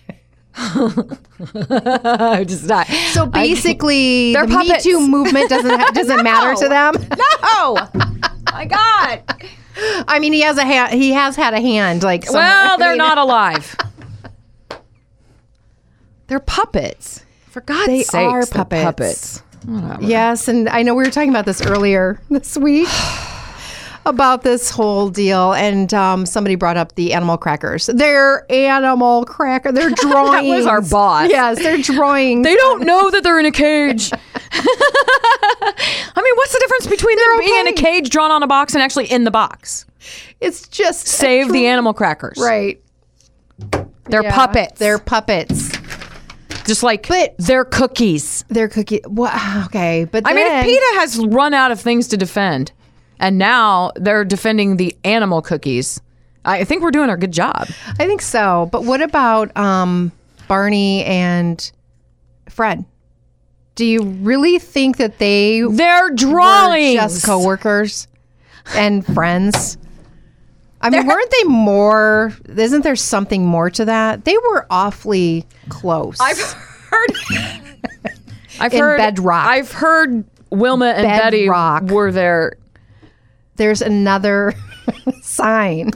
S6: Just not.
S8: So basically,
S6: They're
S8: the
S6: puppets.
S8: Me Too movement doesn't ha- doesn't matter to them.
S6: No. My God.
S8: I mean, he has a ha- he has had a hand. Like, somewhere.
S6: Well,
S8: I
S6: they're
S8: mean,
S6: not alive. They're puppets. For God's
S8: They
S6: sakes,
S8: are
S6: they're
S8: puppets.
S6: puppets. Whatever.
S8: Yes, and I know we were talking about this earlier this week about this whole deal, and um, somebody brought up the animal crackers. They're animal cracker. They're drawings.
S6: That was our boss.
S8: Yes, they're drawings.
S6: They don't know that they're in a cage. I mean, what's the difference between them
S8: They're
S6: being in a
S8: okay.
S6: cage drawn on a box and actually in the box?
S8: It's just
S6: Save the animal crackers.
S8: right.
S6: They're
S8: Yeah,
S6: puppets.
S8: They're puppets.
S6: just like
S8: But-
S6: they're cookies.
S8: They're cookie. What? Okay, but
S6: I mean,
S8: then-
S6: if PETA has run out of things to defend, and now they're defending the animal cookies, I think we're doing a good job.
S8: I think so. But what about um, Barney and Fred? Do you really think that they
S6: They're drawings.
S8: were just coworkers and friends? I mean, weren't they more? Isn't there something more to that? They were awfully close.
S6: I've heard. I've
S8: In
S6: heard
S8: Bedrock.
S6: I've heard Wilma and
S8: Bedrock.
S6: Betty were there.
S8: There's another sign.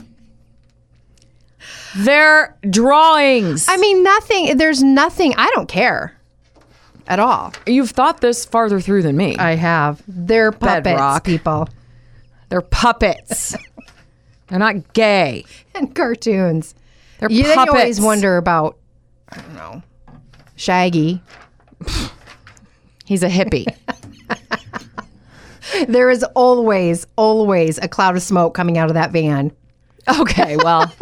S6: They're drawings.
S8: I mean, nothing. There's nothing. I don't care at all.
S6: You've thought this farther through than me.
S8: I have. They're puppets,
S6: Bedrock.
S8: people.
S6: They're puppets. They're not gay.
S8: And cartoons.
S6: They're
S8: You, then you always
S6: puppets.
S8: wonder about, I don't know, Shaggy.
S6: He's a hippie.
S8: There is always, always a cloud of smoke coming out of that van.
S6: Okay, well,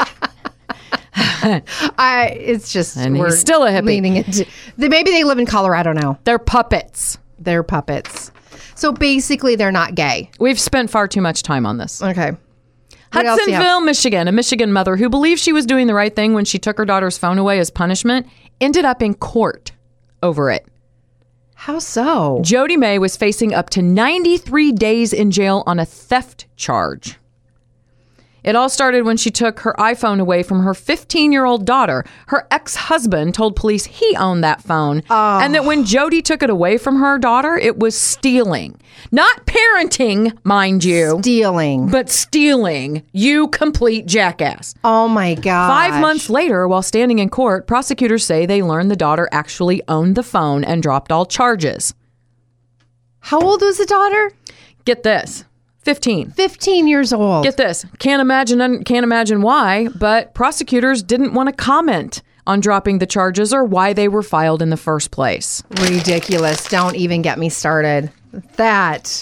S8: I. It's just
S6: And he's
S8: we're
S6: still a hippie.
S8: leaning into. They, maybe they live in Colorado now.
S6: they're puppets.
S8: They're puppets. So basically, they're not gay.
S6: We've spent far too much time on this.
S8: Okay. What else do you have?
S6: Hudsonville, Michigan. A Michigan mother who believed she was doing the right thing when she took her daughter's phone away as punishment ended up in court over it.
S8: How so?
S6: Jody May was facing up to ninety-three days in jail on a theft charge. It all started when she took her iPhone away from her fifteen-year-old daughter. Her ex-husband told police he owned that phone,
S8: Oh.
S6: and that when Jody took it away from her daughter, it was stealing. Not parenting, mind you,
S8: Stealing.
S6: but stealing. You complete jackass.
S8: Oh my God.
S6: Five months later, while standing in court, prosecutors say they learned the daughter actually owned the phone and dropped all charges.
S8: How old was the daughter?
S6: Get this. fifteen.
S8: fifteen years old.
S6: Get this. Can't imagine can't imagine why, but prosecutors didn't want to comment on dropping the charges or why they were filed in the first place.
S8: Ridiculous. Don't even get me started. That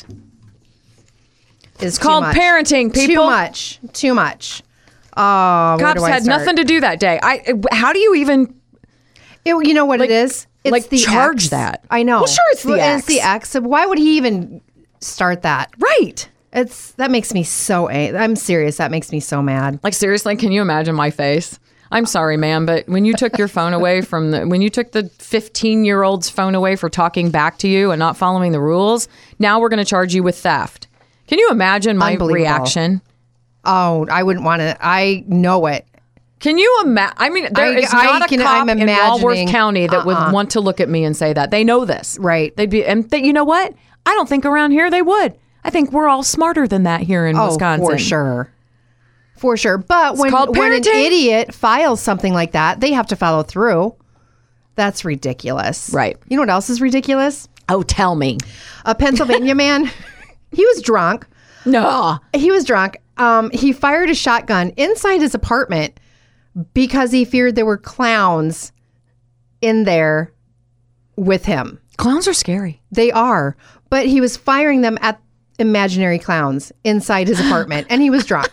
S8: is
S6: It's called parenting, people.
S8: Too much. Too much. Oh, where
S6: Cops
S8: do I
S6: had
S8: start?
S6: nothing to do that day. I how do you even
S8: It, you know what
S6: like-
S8: it is? It's
S6: like
S8: the
S6: charge
S8: ex.
S6: that?
S8: I know.
S6: Well, sure it's the
S8: Well,
S6: ex.
S8: It's the ex. Why would he even start that?
S6: right?
S8: It's that makes me so. ang- I'm serious. That makes me so mad.
S6: Like seriously, can you imagine my face? I'm sorry, ma'am, but when you took your phone away from the when you took the fifteen-year-old's phone away for talking back to you and not following the rules, now we're going to charge you with theft. Can you imagine my
S8: Unbelievable.
S6: reaction?
S8: Oh, I wouldn't want to. I know it.
S6: Can you imagine? I mean, there
S8: I-
S6: is
S8: I
S6: not a
S8: can-
S6: cop
S8: I'm
S6: in Walworth
S8: imagining-
S6: County that
S8: uh-uh.
S6: would want to look at me and say that. They know this,
S8: Right.
S6: They'd be, and they, you know what? I don't think around here they would. I think we're all smarter than that here in
S8: Oh,
S6: Wisconsin.
S8: for sure. For sure. But when,
S6: called
S8: when an
S6: parenting.
S8: idiot files something like that, they have to follow through. That's ridiculous.
S6: Right.
S8: You know what else is ridiculous?
S6: Oh, tell me.
S8: A Pennsylvania man, he was drunk.
S6: No.
S8: He was drunk. Um, he fired a shotgun inside his apartment because he feared there were clowns in there with him.
S6: Clowns are scary.
S8: They are. But he was firing them at imaginary clowns inside his apartment, and he was drunk.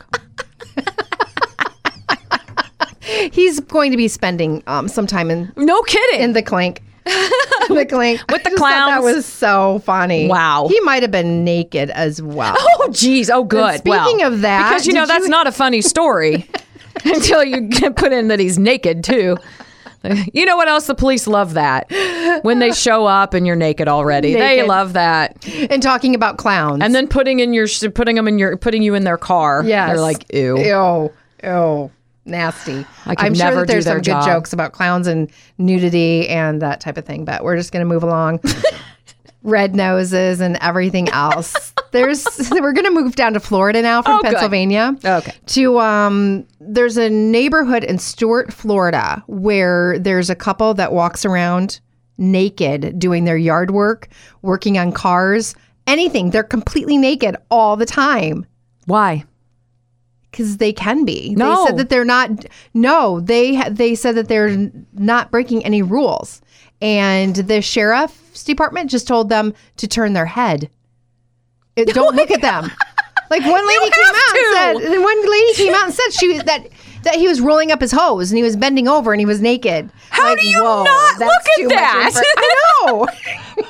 S8: He's going to be spending um, some time in
S6: No kidding.
S8: in the clink. the clink.
S6: With the
S8: I just thought That
S6: clowns?
S8: was so funny.
S6: Wow.
S8: He might have been naked as well.
S6: Oh, geez. Oh, good.
S8: speaking
S6: Well,
S8: of that,
S6: because you know
S8: did
S6: that's
S8: you-
S6: not a funny story until you get put in that he's naked too. You know what else? The police love that when they show up and you're naked already. They
S8: Naked.
S6: love that.
S8: And talking about clowns.
S6: And then putting in your putting them in your putting you in their car.
S8: yes.
S6: They're like, ew.
S8: Ew. Ew. Nasty.
S6: I could
S8: I'm sure
S6: never
S8: that there's
S6: do their
S8: some
S6: job.
S8: good jokes about clowns and nudity and that type of thing, but we're just going to move along. Red noses and everything else. There's we're going to move down to Florida now from
S6: Oh, good.
S8: Pennsylvania.
S6: Okay.
S8: To um there's a neighborhood in Stuart, Florida where there's a couple that walks around naked doing their yard work, working on cars, anything. They're completely naked all the time.
S6: Why?
S8: Because they can be.
S6: No.
S8: They said that they're not. No, they ha- they said that they're not breaking any rules, and the sheriff's department just told them to turn their head. It, don't look at them. Like one lady came
S6: have
S8: out and
S6: to.
S8: said, and one lady came out and said she was that that he was rolling up his hose and he was bending over and he was naked.
S6: How
S8: Like,
S6: do you
S8: whoa,
S6: not
S8: that's
S6: look at
S8: too much
S6: that?
S8: info- I know.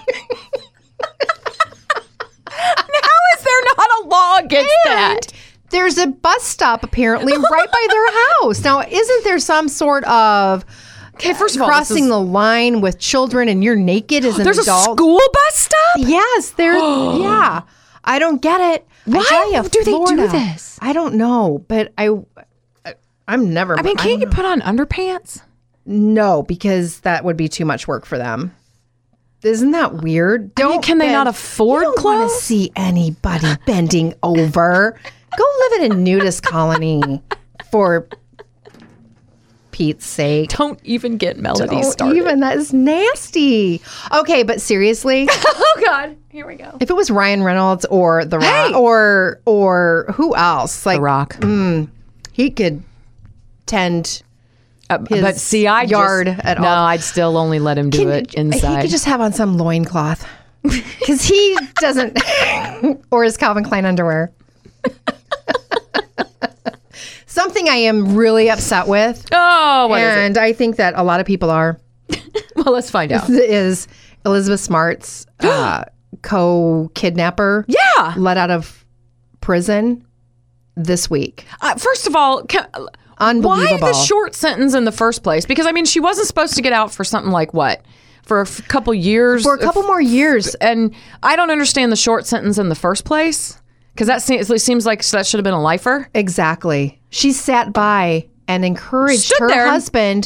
S6: How is there not a law against that?
S8: there's a bus stop apparently right by their house. Now, isn't there some sort of
S6: Okay, first of all, this
S8: crossing
S6: is-
S8: the line with children and you're naked as an
S6: There's
S8: adult?
S6: a school bus stop?
S8: Yes, there's. Yeah, I don't get it. I
S6: Why
S8: tell ya,
S6: do they do
S8: Florida,
S6: this?
S8: I don't know, but I, I I'm never.
S6: I mean, can't you
S8: don't
S6: put on underpants?
S8: know. No, because that would be too much work for them. Isn't that weird? Don't
S6: can they
S8: bend-
S6: not afford
S8: you don't wanna
S6: clothes?
S8: see anybody bending over. Go live in a nudist colony for Pete's sake.
S6: Don't even get Melody
S8: Don't
S6: started.
S8: even, that is nasty. Okay, but seriously,
S6: Oh, God. Here we go.
S8: if it was Ryan Reynolds or The Rock
S6: Hey!
S8: or or who else, like
S6: The Rock.
S8: he could tend
S6: Uh,
S8: his
S6: but see, I
S8: yard
S6: just,
S8: at
S6: no,
S8: all.
S6: I'd still only let him do
S8: Can-
S6: it
S8: He
S6: inside.
S8: could just have on some loincloth. Because he doesn't, or his Calvin Klein underwear. Something I am really upset with,
S6: oh, what is
S8: and I think that a lot of people are,
S6: it? Well, let's find out.
S8: is Elizabeth Smart's uh, co-kidnapper
S6: Yeah.
S8: let out of prison this week.
S6: Uh, first of all, can, why
S8: Unbelievable.
S6: the short sentence in the first place? Because, I mean, she wasn't supposed to get out for something like what? For a f- couple years?
S8: For a couple more years.
S6: And I don't understand the short sentence in the first place. Because that seems, it seems like that should have been a lifer.
S8: Exactly. She sat by and encouraged
S6: Stood
S8: her
S6: there. Right.
S8: husband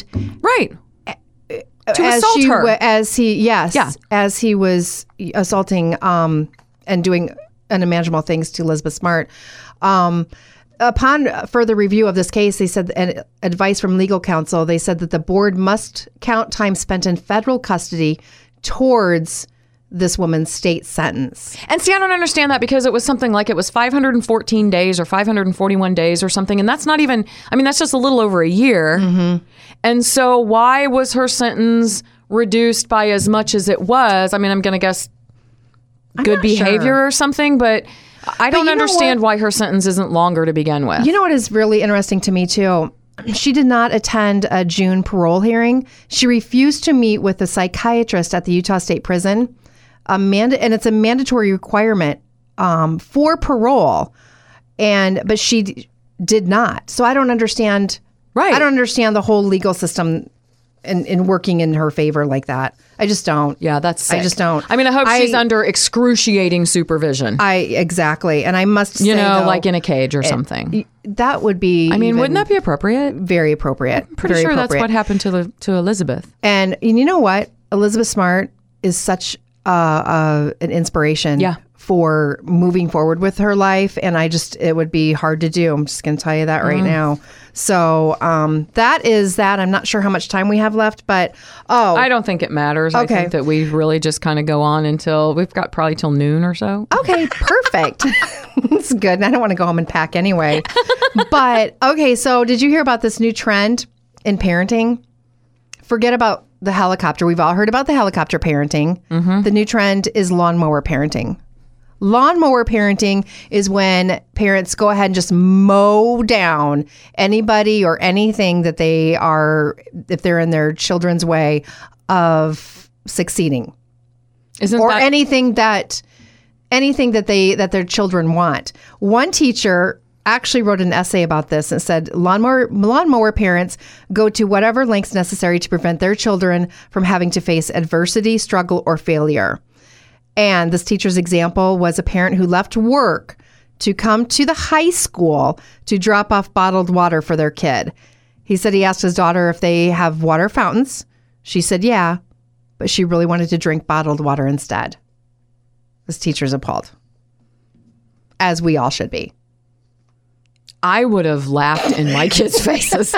S6: To
S8: as
S6: assault
S8: she,
S6: her.
S8: wa- as he yes
S6: Yeah.
S8: as he was assaulting um and doing unimaginable things to Elizabeth Smart. Um, upon further review of this case, they said and advice from legal counsel. They said that the board must count time spent in federal custody towards this woman's state sentence.
S6: And see, I don't understand that because it was something like it was five hundred fourteen days or five hundred forty-one days or something. And that's not even, I mean, that's just a little over a year.
S8: Mm-hmm.
S6: And so why was her sentence reduced by as much as it was? I mean, I'm going to guess good
S8: not
S6: behavior
S8: sure.
S6: or something, but I don't
S8: you know
S6: understand
S8: what?
S6: why her sentence isn't longer to begin with.
S8: You know what is really interesting to me too? She did not attend a June parole hearing. She refused to meet with a psychiatrist at the Utah State Prison. A manda- and it's a mandatory requirement um, for parole. And but she d- did not. So I don't understand.
S6: Right.
S8: I don't understand the whole legal system in, in working in her favor like that. I just don't.
S6: Yeah, that's sick.
S8: I just don't.
S6: I mean, I hope
S8: I-
S6: she's under excruciating supervision.
S8: I exactly. And I must
S6: you
S8: say,
S6: know,
S8: though,
S6: like in a cage or something.
S8: that would be.
S6: I mean,
S8: even
S6: wouldn't that be appropriate?
S8: very appropriate?
S6: Pretty
S8: very
S6: sure that's
S8: appropriate.
S6: what happened to the, to Elizabeth.
S8: And you know what? Elizabeth Smart is such uh, uh, an inspiration
S6: Yeah.
S8: for moving forward with her life. And I just, it would be hard to do. I'm just going to tell you that right now. So um, that is that. I'm not sure how much time we have left, but oh.
S6: I don't think it matters. I
S8: Okay.
S6: think that we really just kind of go on until we've got probably till noon or so.
S8: Okay, perfect. It's good. I don't want to go home and pack anyway. But okay, so did you hear about this new trend in parenting? Forget about the helicopter. We've all heard about the helicopter parenting. The new trend is lawnmower parenting. Lawnmower parenting is when parents go ahead and just mow down anybody or anything that they are, if they're in their children's way of succeeding.
S6: Isn't
S8: or
S6: that
S8: anything that anything that they that their children want. One teacher actually wrote an essay about this and said lawnmower lawnmower parents go to whatever lengths necessary to prevent their children from having to face adversity, struggle, or failure. And this teacher's example was a parent who left work to come to the high school to drop off bottled water for their kid. He said he asked his daughter if they have water fountains. She said, yeah, but she really wanted to drink bottled water instead. This teacher's appalled, as we all should be.
S6: I would have laughed in my kids' faces.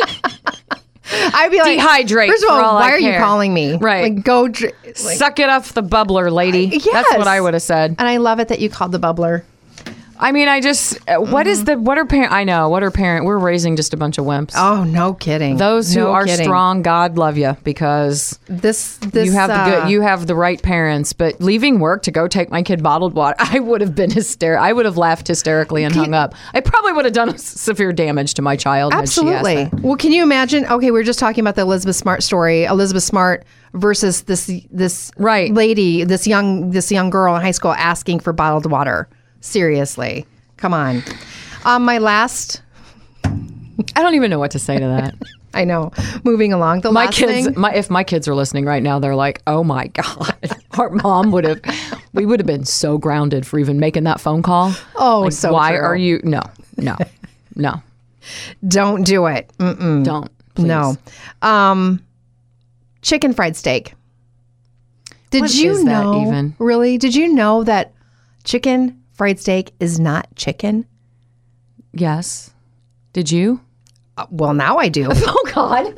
S8: I'd be like,
S6: Dehydrate
S8: First of
S6: for
S8: all,
S6: all
S8: why
S6: I
S8: are you
S6: care."
S8: calling me?
S6: Right.
S8: Like, go. Dr- like,
S6: Suck it off the bubbler, lady.
S8: yes.
S6: That's what I would have said.
S8: And I love it that you called the bubbler.
S6: I mean, I just, uh, what is the, what are parent, I know, what are parent, we're raising just a bunch of wimps.
S8: Oh, no kidding.
S6: Those who
S8: No
S6: are
S8: kidding.
S6: strong, God love you because
S8: This, this,
S6: you have the
S8: uh,
S6: good, you have the right parents. But leaving work to go take my kid bottled water, I would have been hysterical. I would have laughed hysterically and hung up. I probably would have done severe damage to my child. had she asked
S8: Absolutely.
S6: that.
S8: Well, can you imagine? Okay, we were just talking about the Elizabeth Smart story. Elizabeth Smart versus this this
S6: Right.
S8: lady, this young this young girl in high school asking for bottled water. Seriously, come on.
S12: Um, my last,
S6: I don't even know what to say to that.
S12: I know. Moving along, the
S6: My
S12: last
S6: kids,
S12: thing.
S6: my, if my kids are listening right now, they're like, "Oh my god, our mom would have, we would have been so grounded for even making that phone call."
S12: Oh,
S6: Like,
S12: so
S6: why
S12: true.
S6: are you? No, no, no,
S12: Don't do it. Mm-mm.
S6: don't. Please.
S12: No. Um, chicken fried steak. Did
S6: What
S12: you
S6: is that
S12: know?
S6: even?
S12: Really? Did you know that chicken fried steak is not chicken?
S6: Yes. Did you?
S12: Uh, well, now I do.
S6: Oh God.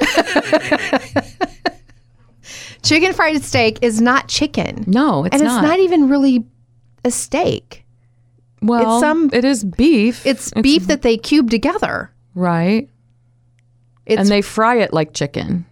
S12: Chicken fried steak is not chicken.
S6: No, it's
S12: and
S6: not.
S12: it's not even really a steak.
S6: Well,
S12: It's some-
S6: it is beef.
S12: It's, beef that they cube together.
S6: right,
S12: It's
S6: and they fry it like chicken.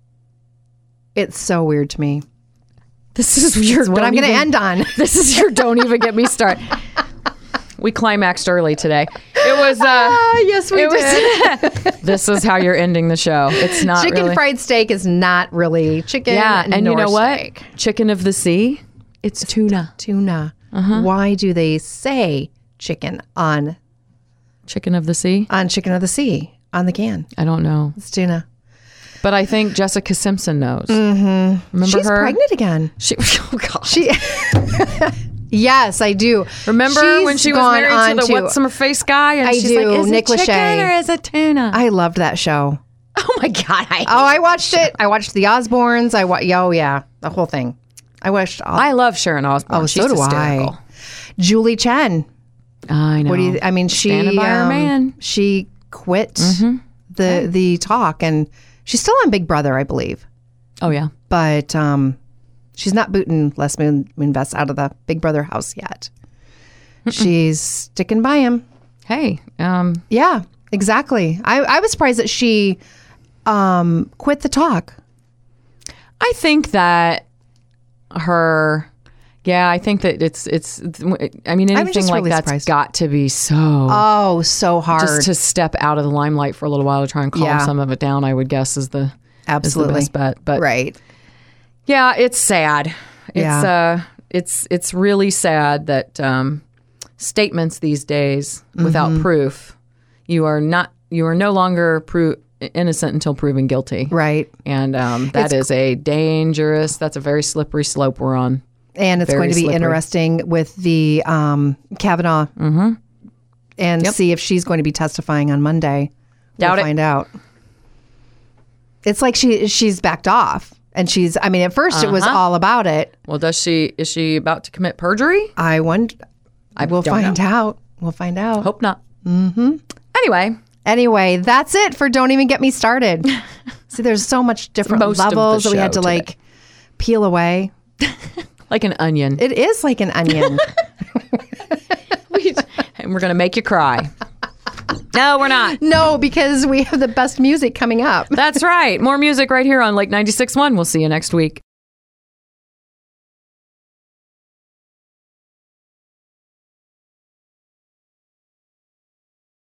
S12: it's so weird to me.
S6: This is your.
S12: It's what
S6: don't
S12: I'm going to
S6: even-
S12: end on.
S6: This is your. Don't even get me started. We climaxed early today. It was. Uh,
S12: Ah, yes, we
S6: it
S12: did.
S6: was. This is how you're ending the show. It's not
S12: Chicken
S6: really.
S12: fried steak is not really chicken.
S6: Yeah, and you
S12: nor
S6: know what?
S12: steak.
S6: Chicken of the sea. It's tuna.
S12: Tuna.
S6: Uh-huh.
S12: Why do they say chicken on
S6: Chicken of the sea.
S12: on Chicken of the Sea on the can?
S6: I don't know,
S12: It's tuna.
S6: but I think Jessica Simpson knows. Mm-hmm. Remember
S12: She's
S6: her?
S12: pregnant again.
S6: She. Oh God.
S12: She. Yes, I do.
S6: Remember
S12: She's
S6: when she was
S12: gone
S6: married
S12: on
S6: to the what's her face guy? And
S12: I
S6: she's
S12: do,
S6: like, is
S12: Nick
S6: it chicken
S12: Lachey.
S6: or is it tuna?
S12: I loved that show.
S6: oh my God. I,
S12: Oh, I watched it. I watched The Osbournes. I wa- Oh yeah, the whole thing. I watched all.
S6: I love Sharon Osbourne.
S12: Oh,
S6: She's
S12: so do
S6: hysterical.
S12: I. Julie Chen.
S6: I know.
S12: What do you? I mean, she
S6: Standing by her
S12: um,
S6: man. Mm-hmm.
S12: She quit the the talk, and she's still on Big Brother, I believe.
S6: Oh yeah.
S12: But um, she's not booting Les Moon Moonves out of the Big Brother house yet. She's sticking by him.
S6: Hey. Um.
S12: Yeah, exactly. I, I was surprised that she um, quit the talk.
S6: I think that her. Yeah, I think that it's it's. I mean, anything
S12: just
S6: like
S12: really
S6: that's
S12: surprised.
S6: got to be so.
S12: Oh, so hard.
S6: just to step out of the limelight for a little while to try and calm
S12: Yeah.
S6: some of it down, I would guess is the
S12: Absolutely.
S6: is the best bet. But
S12: right.
S6: yeah, it's sad. It's
S12: Yeah.
S6: uh, it's it's really sad that um, statements these days without
S12: Mm-hmm.
S6: proof, you are not you are no longer pro- innocent until proven guilty.
S12: Right.
S6: And um, that
S12: It's-
S6: is a dangerous. That's a very slippery slope we're on.
S12: And it's
S6: Very
S12: going to be
S6: slippery.
S12: interesting with the um, Kavanaugh and
S6: Yep.
S12: see if she's going to be testifying on Monday.
S6: Doubt it.
S12: we'll find out. It's like she she's backed off. And she's, I mean, at first it was
S6: Uh-huh.
S12: all about it.
S6: Well, does she is she about to commit perjury?
S12: I wonder,
S6: I
S12: we'll
S6: don't
S12: find
S6: know.
S12: out. We'll find out.
S6: Hope not. Mm-hmm. Anyway,
S12: Anyway, that's it for Don't Even Get Me Started. See, there's so much different
S6: Most of the
S12: levels that we had
S6: show
S12: to like peel away.
S6: like an onion.
S12: It is like an onion.
S6: And we're gonna make you cry. No, we're not.
S12: No, because we have the best music coming up.
S6: That's right. More music right here on Lake ninety-six point one. We'll see you next week.